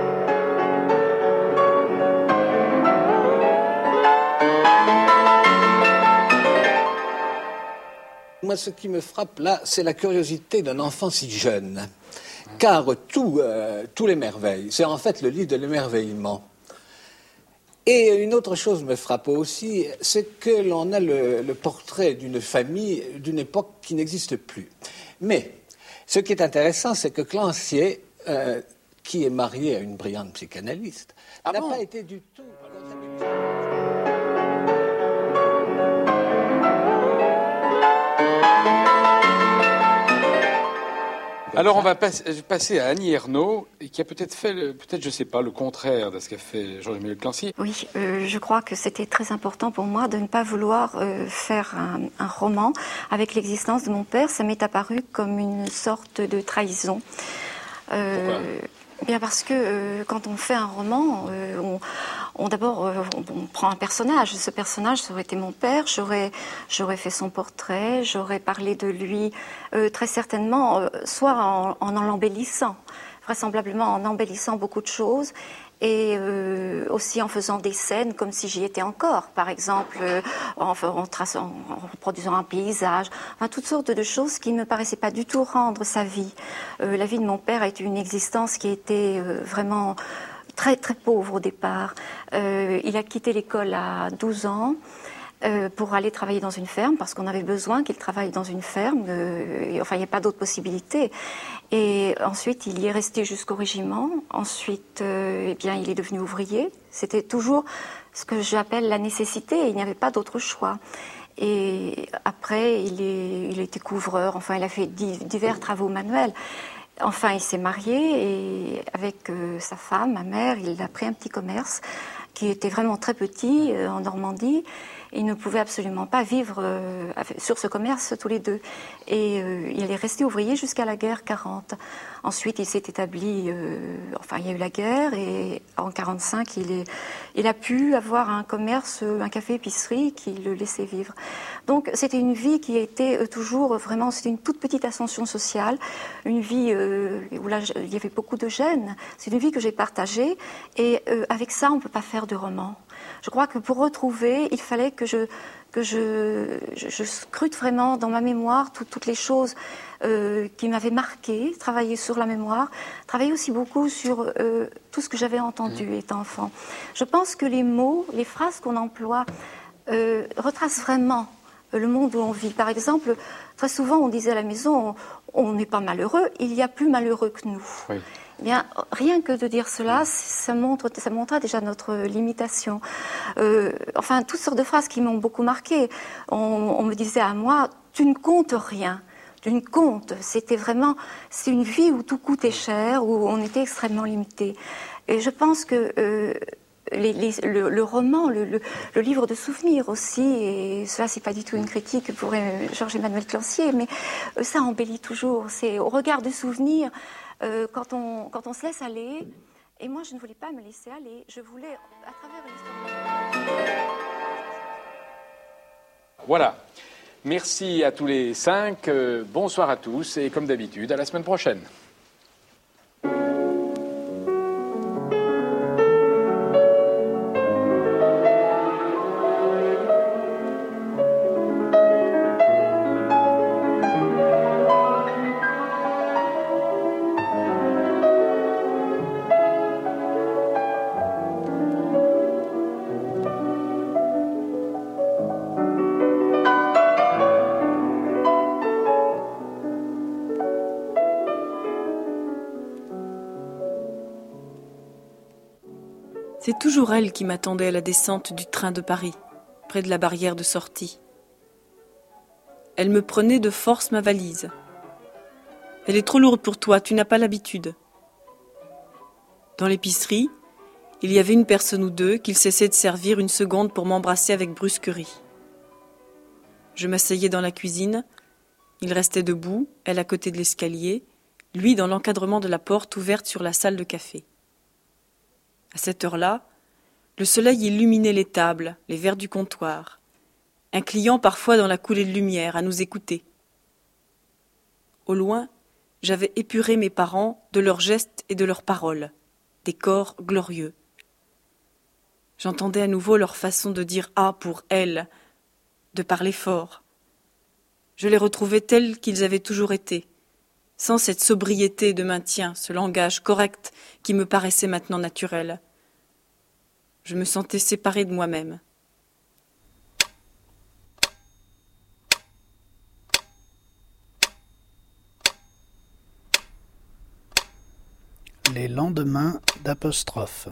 S16: Moi, ce qui me frappe là, c'est la curiosité d'un enfant si jeune. Car tout l'émerveille. C'est en fait le livre de l'émerveillement. Et une autre chose me frappe aussi, c'est que l'on a le portrait d'une famille d'une époque qui n'existe plus. Mais ce qui est intéressant, c'est que Clancier, qui est marié à une brillante psychanalyste, n'a pas été du tout...
S5: Alors on va passer à Annie Ernaux, qui a peut-être fait, je sais pas, le contraire de ce qu'a fait Georges-Emmanuel Clancier.
S17: Oui, je crois que c'était très important pour moi de ne pas vouloir faire un roman avec l'existence de mon père. Ça m'est apparu comme une sorte de trahison.
S5: Pourquoi ?
S17: Bien parce que quand on fait un roman, d'abord on prend un personnage. Ce personnage, ça aurait été mon père. J'aurais fait son portrait, j'aurais parlé de lui très certainement, soit en l'embellissant, vraisemblablement en embellissant beaucoup de choses. et aussi en faisant des scènes comme si j'y étais encore, par exemple en reproduisant un paysage, enfin toutes sortes de choses qui ne me paraissaient pas du tout rendre sa vie. La vie de mon père a été une existence qui était vraiment très très pauvre au départ. Il a quitté l'école à 12 ans. Pour aller travailler dans une ferme, parce qu'on avait besoin qu'il travaille dans une ferme. Enfin, il n'y a pas d'autre possibilité. Et ensuite, il y est resté jusqu'au régiment. Ensuite, eh bien, il est devenu ouvrier. C'était toujours ce que j'appelle la nécessité. Il n'y avait pas d'autre choix. Et après, il était couvreur. Enfin, il a fait divers travaux manuels. Enfin, il s'est marié et avec sa femme, ma mère, il a pris un petit commerce qui était vraiment très petit en Normandie. Ils ne pouvaient absolument pas vivre sur ce commerce tous les deux. Et il est resté ouvrier jusqu'à la guerre 40. Ensuite, il s'est établi... enfin, il y a eu la guerre et en 45, il a pu avoir un commerce, un café-épicerie qui le laissait vivre. Donc, c'était une vie qui était toujours vraiment... C'était une toute petite ascension sociale, une vie où là, il y avait beaucoup de gêne. C'est une vie que j'ai partagée et avec ça, on ne peut pas faire de roman. Je crois que pour retrouver, il fallait que je scrute vraiment dans ma mémoire toutes les choses qui m'avaient marqué, travailler sur la mémoire, travailler aussi beaucoup sur tout ce que j'avais entendu étant enfant. Je pense que les mots, les phrases qu'on emploie retracent vraiment le monde où on vit. Par exemple, très souvent on disait à la maison, on n'est pas malheureux, il y a plus malheureux que nous. Oui. Eh bien, rien que de dire cela, ça montre déjà notre limitation. Enfin, toutes sortes de phrases qui m'ont beaucoup marquée. On me disait à moi, tu ne comptes rien. Tu ne comptes. C'est une vie où tout coûtait cher, où on était extrêmement limité. Et je pense que le roman, le livre de souvenirs aussi, et cela c'est pas du tout une critique pour Georges-Emmanuel Clancier, mais ça embellit toujours. C'est au regard de souvenirs. Quand on se laisse aller, et moi je ne voulais pas me laisser aller, je voulais, à travers l'histoire...
S5: Voilà, merci à tous les 5, bonsoir à tous, et comme d'habitude, à la semaine prochaine.
S7: C'est toujours elle qui m'attendait à la descente du train de Paris, près de la barrière de sortie. Elle me prenait de force ma valise. « Elle est trop lourde pour toi, tu n'as pas l'habitude. » Dans l'épicerie, il y avait une personne ou deux qu'il cessait de servir une seconde pour m'embrasser avec brusquerie. Je m'asseyais dans la cuisine, il restait debout, elle à côté de l'escalier, lui dans l'encadrement de la porte ouverte sur la salle de café. À cette heure-là, le soleil illuminait les tables, les verres du comptoir, un client parfois dans la coulée de lumière à nous écouter. Au loin, j'avais épuré mes parents de leurs gestes et de leurs paroles, des corps glorieux. J'entendais à nouveau leur façon de dire « ah » pour elle, de parler fort. Je les retrouvais tels qu'ils avaient toujours été, sans cette sobriété de maintien, ce langage correct qui me paraissait maintenant naturel. Je me sentais séparée de moi-même.
S4: Les lendemains d'apostrophe.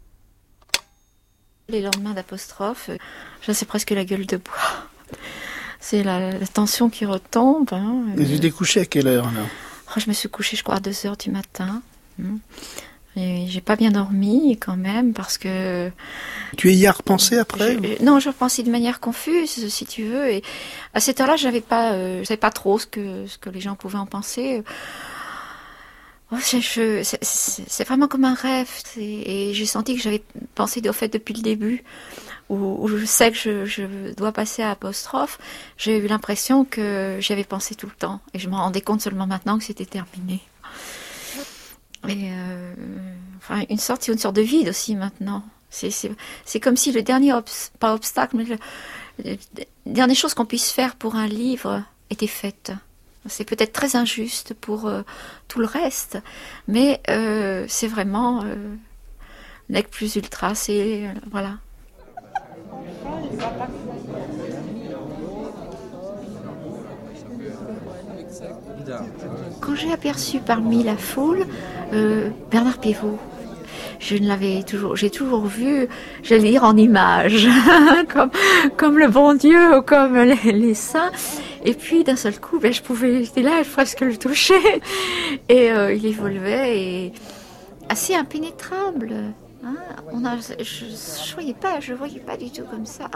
S17: Les lendemains d'apostrophe, c'est presque la gueule de bois. C'est la tension qui retombe. Hein.
S4: Et tu t'es couché à quelle heure là ?
S17: Je me suis couchée, je crois, à 2h du matin. Et j'ai pas bien dormi quand même parce que...
S4: Tu y as repensé après ?
S17: Non, je repensais de manière confuse, si tu veux. Et à cette heure-là, je savais pas trop ce que les gens pouvaient en penser. C'est vraiment comme un rêve. Et j'ai senti que j'avais pensé au fait depuis le début, où je sais que je dois passer à apostrophe. J'ai eu l'impression que j'y avais pensé tout le temps. Et je me rendais compte seulement maintenant que c'était terminé.
S8: Enfin, une sorte de vide aussi maintenant. C'est comme si le dernier, pas obstacle, mais la dernière chose qu'on puisse faire pour un livre était faite. C'est peut-être très injuste pour tout le reste, mais c'est vraiment nec plus ultra, c'est voilà. Quand j'ai aperçu parmi la foule Bernard Pivot, j'ai toujours vu, j'allais dire en image, comme le bon Dieu ou comme les saints. Et puis d'un seul coup, j'étais là, presque le toucher. Et il évoluait et assez impénétrable. Hein, je voyais pas du tout comme ça.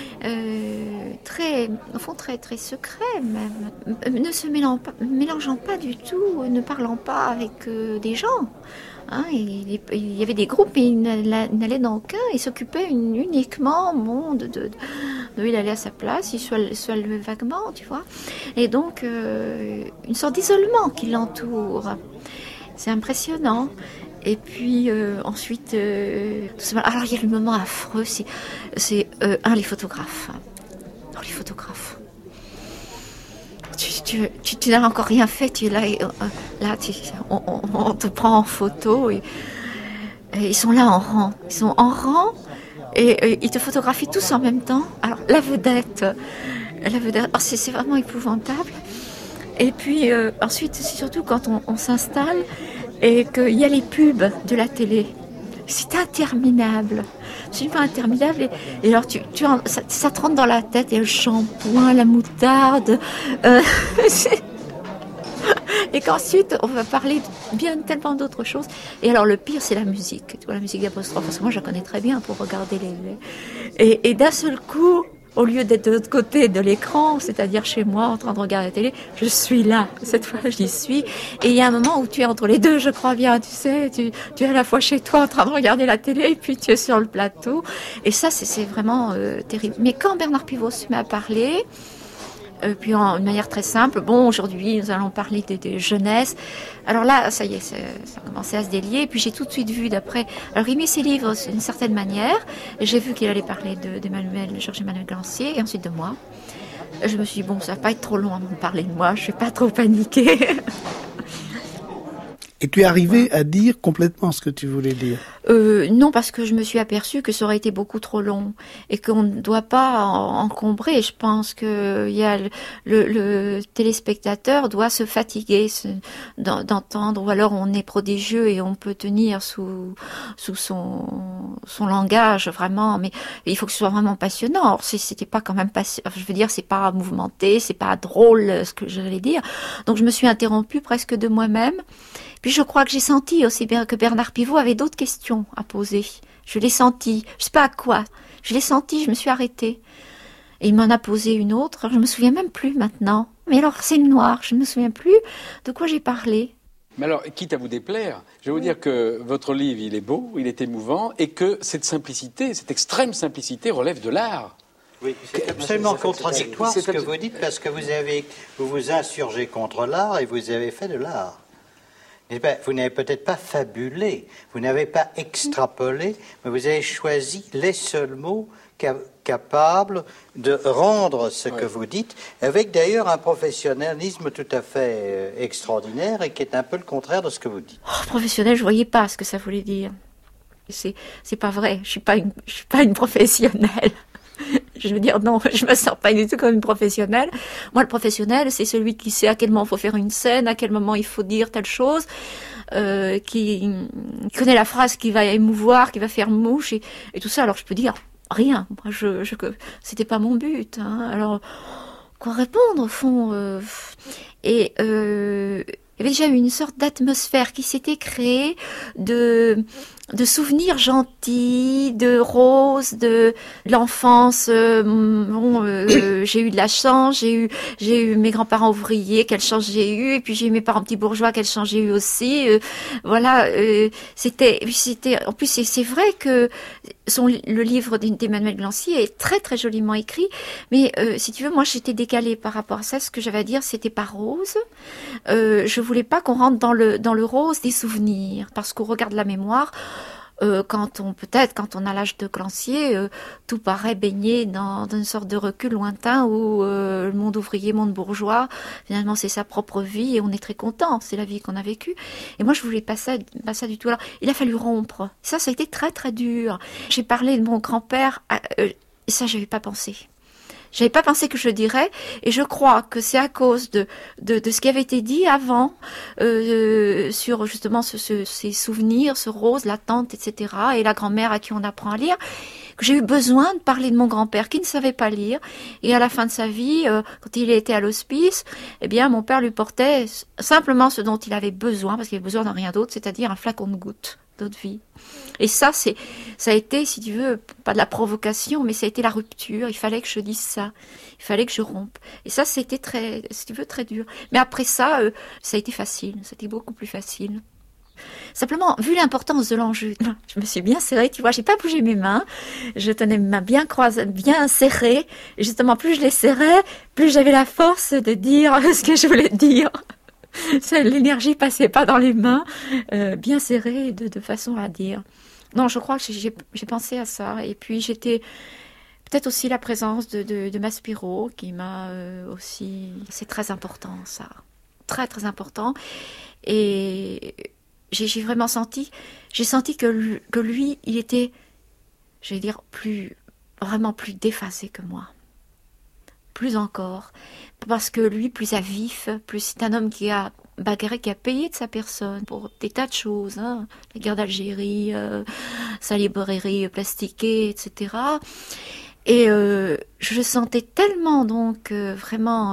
S8: Au fond, très secret même. Ne se mélangeant pas du tout, ne parlant pas avec des gens. Hein, il y avait des groupes et il n'allait dans aucun. Il s'occupait uniquement de il allait à sa place, il saluait vaguement, tu vois. Et donc, une sorte d'isolement qui l'entoure. C'est impressionnant. Et puis ensuite, alors il y a le moment affreux, c'est les photographes. Alors, les photographes. Tu n'as encore rien fait, tu es là, on te prend en photo et ils sont là en rang. Ils sont en rang et ils te photographient tous en même temps. Alors la vedette, c'est vraiment épouvantable. Et puis ensuite, c'est surtout quand on s'installe et qu'il y a les pubs de la télé. C'est interminable, absolument interminable. Et alors ça te rentre dans la tête, et le shampoing, la moutarde. Et qu'ensuite, on va parler bien tellement d'autres choses. Et alors le pire, c'est la musique. Tu vois, la musique d'apostrophe, parce que moi, je la connais très bien pour regarder les... Et d'un seul coup, au lieu d'être de l'autre côté de l'écran, c'est-à-dire chez moi, en train de regarder la télé, je suis là. Cette fois, j'y suis. Et il y a un moment où tu es entre les deux, je crois bien, tu sais. Tu es à la fois chez toi, en train de regarder la télé, et puis tu es sur le plateau. Et ça, c'est vraiment terrible. Mais quand Bernard Pivot se met à parler... puis d'une manière très simple, aujourd'hui nous allons parler de jeunesse. Alors là, ça y est, ça a commencé à se délier. Et puis j'ai tout de suite vu d'après. Alors il met ses livres d'une certaine manière. J'ai vu qu'il allait parler de Georges-Emmanuel Glancier et ensuite de moi. Je me suis dit, ça va pas être trop long avant de parler de moi, je vais pas trop paniquer.
S4: Et tu es arrivé à dire complètement ce que tu voulais dire?
S8: Non, parce que je me suis aperçue que ça aurait été beaucoup trop long et qu'on ne doit pas encombrer. Je pense que le téléspectateur doit se fatiguer d'entendre, ou alors on est prodigieux et on peut tenir sous son langage vraiment, mais il faut que ce soit vraiment passionnant. Alors c'était pas quand même je veux dire, c'est pas mouvementé, c'est pas drôle ce que j'allais dire. Donc je me suis interrompue presque de moi-même. Puis je crois que j'ai senti aussi bien que Bernard Pivot avait d'autres questions à poser. Je l'ai senti, je sais pas à quoi. Je l'ai senti, je me suis arrêtée. Et il m'en a posé une autre, alors je me souviens même plus maintenant. Mais alors c'est noir, je ne me souviens plus de quoi j'ai parlé.
S5: Mais alors, quitte à vous déplaire, je vais vous dire que votre livre, il est beau, il est émouvant, et que cette simplicité, cette extrême simplicité relève de l'art.
S10: Oui, c'est absolument contradictoire ce que vous dites, parce que vous vous insurgez contre l'art et vous avez fait de l'art. Vous n'avez peut-être pas fabulé, vous n'avez pas extrapolé, mais vous avez choisi les seuls mots capables de rendre ce que vous dites, avec d'ailleurs un professionnalisme tout à fait extraordinaire et qui est un peu le contraire de ce que vous dites.
S8: Professionnel, je ne voyais pas ce que ça voulait dire. C'est pas vrai, je suis pas une professionnelle. Je veux dire, non, je me sens pas du tout comme une professionnelle. Moi, le professionnel, c'est celui qui sait à quel moment il faut faire une scène, à quel moment il faut dire telle chose, qui connaît la phrase qui va émouvoir, qui va faire mouche et tout ça. Alors, je peux dire rien. Moi, c'était pas mon but. Hein. Alors, quoi répondre, au fond il y avait déjà une sorte d'atmosphère qui s'était créée de souvenirs gentils, de roses, de l'enfance. J'ai eu de la chance, j'ai eu mes grands-parents ouvriers, quelle chance j'ai eu, et puis j'ai eu mes parents petits bourgeois, quelle chance j'ai eu aussi. En plus c'est vrai que
S17: le livre d'Emmanuel Glancier est très très joliment écrit, mais si tu veux, moi j'étais décalée par rapport à ça. Ce que j'avais à dire, c'était pas rose. Je voulais pas qu'on rentre dans le rose des souvenirs, parce qu'au regard de la mémoire, quand on a l'âge de Glancier, tout paraît baigné dans une sorte de recul lointain où le monde ouvrier, monde bourgeois, finalement c'est sa propre vie et on est très content, c'est la vie qu'on a vécue. Et moi je voulais pas ça du tout. Alors il a fallu rompre. Ça a été très très dur. J'ai parlé de mon grand-père, et ça j'avais pas pensé. J'avais pas pensé que je le dirais, et je crois que c'est à cause de ce qui avait été dit avant sur justement ces souvenirs, ce rose, la tante, etc. et la grand-mère à qui on apprend à lire, que j'ai eu besoin de parler de mon grand-père qui ne savait pas lire, et à la fin de sa vie, quand il était à l'hospice, eh bien mon père lui portait simplement ce dont il avait besoin, parce qu'il avait besoin de rien d'autre, c'est-à-dire un flacon de gouttes d'eau de vie. Et ça a été, si tu veux, pas de la provocation, mais ça a été la rupture. Il fallait que je dise ça. Il fallait que je rompe. Et ça, c'était très, si tu veux, très dur. Mais après ça, ça a été facile. C'était beaucoup plus facile. Simplement, vu l'importance de l'enjeu, je me suis bien serrée, tu vois, j'ai pas bougé mes mains. Je tenais mes mains bien croisées, bien serrées. Et justement, plus je les serrais, plus j'avais la force de dire ce que je voulais dire. L'énergie passait pas dans les mains, bien serrée de façon à dire. Non, je crois que j'ai pensé à ça. Et puis j'étais peut-être aussi la présence de Maspero qui m'a aussi. C'est très important ça, très très important. Et j'ai vraiment senti que lui, il était, j'allais dire, vraiment plus déphasé que moi. Plus encore, parce que lui, plus à vif, plus c'est un homme qui a bagarré, qui a payé de sa personne pour des tas de choses, hein, la guerre d'Algérie, sa librairie plastiquée, etc. Et je le sentais tellement donc vraiment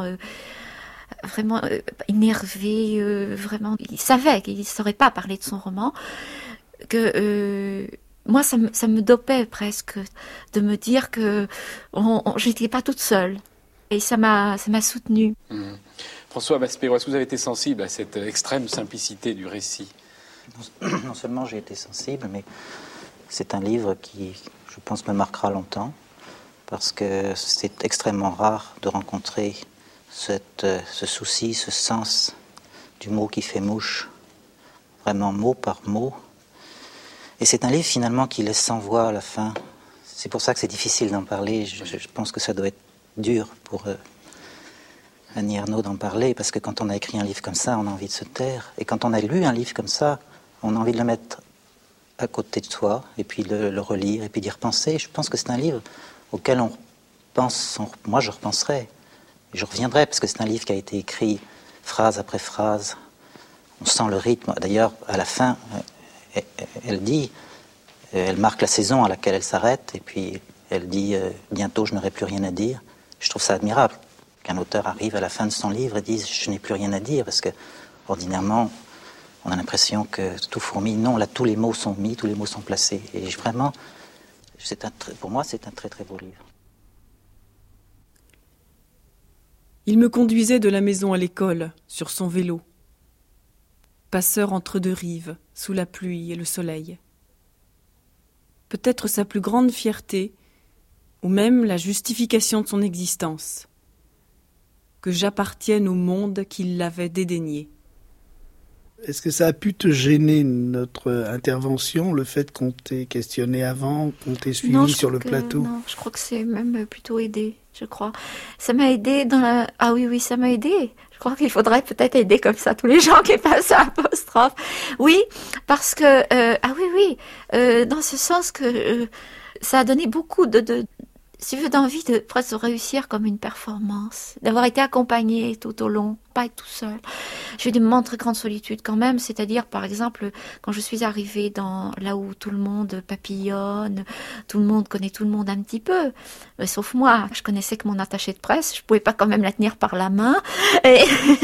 S17: énervé, vraiment, il savait qu'il ne saurait pas parler de son roman, que moi ça me dopait presque de me dire que je n'étais pas toute seule. Et ça m'a soutenue.
S5: François Maspero, est-ce que vous avez été sensible à cette extrême simplicité du récit ?
S11: Non seulement j'ai été sensible, mais c'est un livre qui, je pense, me marquera longtemps, parce que c'est extrêmement rare de rencontrer ce souci, ce sens du mot qui fait mouche, vraiment mot par mot. Et c'est un livre finalement qui laisse sans voix à la fin. C'est pour ça que c'est difficile d'en parler. Je pense que ça doit être dur pour Annie Ernaux d'en parler, parce que quand on a écrit un livre comme ça, on a envie de se taire. Et quand on a lu un livre comme ça, on a envie de le mettre à côté de soi, et puis le relire, et puis d'y repenser. Je pense que c'est un livre auquel on pense, moi je repenserai, je reviendrai, parce que c'est un livre qui a été écrit phrase après phrase. On sent le rythme. D'ailleurs, à la fin, elle dit, elle marque la saison à laquelle elle s'arrête, et puis elle dit bientôt je n'aurai plus rien à dire. Je trouve ça admirable qu'un auteur arrive à la fin de son livre et dise je n'ai plus rien à dire, parce que ordinairement on a l'impression que tout fourmille. Non, là tous les mots sont mis, tous les mots sont placés, et vraiment pour moi c'est un très très beau livre.
S7: Il me conduisait de la maison à l'école sur son vélo, passeur entre deux rives, sous la pluie et le soleil. Peut-être sa plus grande fierté, ou même la justification de son existence, que j'appartienne au monde qui l'avait dédaigné.
S4: Est-ce que ça a pu te gêner, notre intervention, le fait qu'on t'ait questionné avant, qu'on t'ait suivi sur le plateau ?
S17: Non, je crois que c'est même plutôt aidé, je crois. Ça m'a aidé dans la... Ah oui, ça m'a aidé. Je crois qu'il faudrait peut-être aider comme ça tous les gens qui passent à Apostrophe. Oui, parce que... dans ce sens que ça a donné beaucoup si tu veux, d'envie de presque réussir comme une performance, d'avoir été accompagné tout au long, pas être tout seul. J'ai eu des moments de très grande solitude quand même, c'est-à-dire par exemple quand je suis arrivée là où tout le monde papillonne, tout le monde connaît tout le monde un petit peu, sauf moi, je connaissais que mon attachée de presse, je pouvais pas quand même la tenir par la main. Et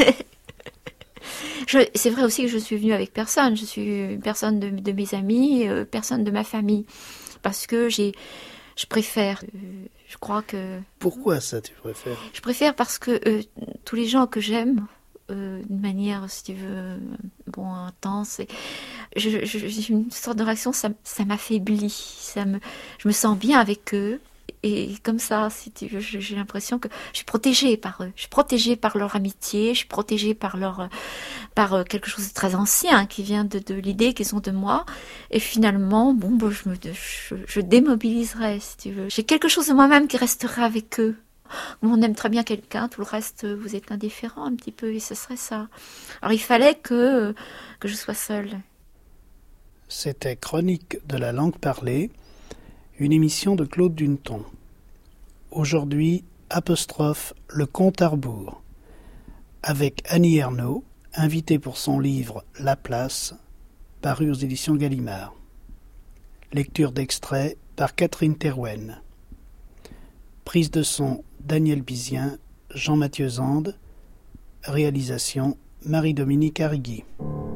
S17: c'est vrai aussi que je suis venue avec personne, je suis personne de mes amis, personne de ma famille, parce que je préfère, je crois que...
S4: Pourquoi ça, tu préfères ?
S17: Je préfère parce que tous les gens que j'aime,
S8: d'une manière, si tu veux, intense. Et j'ai une sorte de réaction, ça m'affaiblit. Je me sens bien avec eux. Et comme ça, si tu veux, j'ai l'impression que je suis protégée par eux. Je suis protégée par leur amitié, je suis protégée par quelque chose de très ancien qui vient de l'idée qu'ils ont de moi. Et finalement, je démobiliserai, si tu veux. J'ai quelque chose de moi-même qui restera avec eux. On aime très bien quelqu'un, tout le reste, vous êtes indifférent un petit peu, et ce serait ça. Alors il fallait que je sois seule.
S4: C'était Chronique de la langue parlée, une émission de Claude Duneton. Aujourd'hui, le compte à rebours, avec Annie Ernaux, invitée pour son livre La Place, paru aux éditions Gallimard. Lecture d'extrait par Catherine Thérouenne. Prise de son Daniel Bizien, Jean-Mathieu Zande. Réalisation Marie-Dominique Arrigui.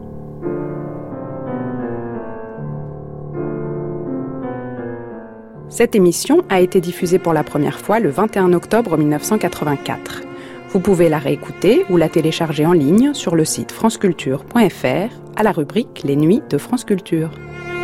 S2: Cette émission a été diffusée pour la première fois le 21 octobre 1984. Vous pouvez la réécouter ou la télécharger en ligne sur le site franceculture.fr à la rubrique Les Nuits de France Culture.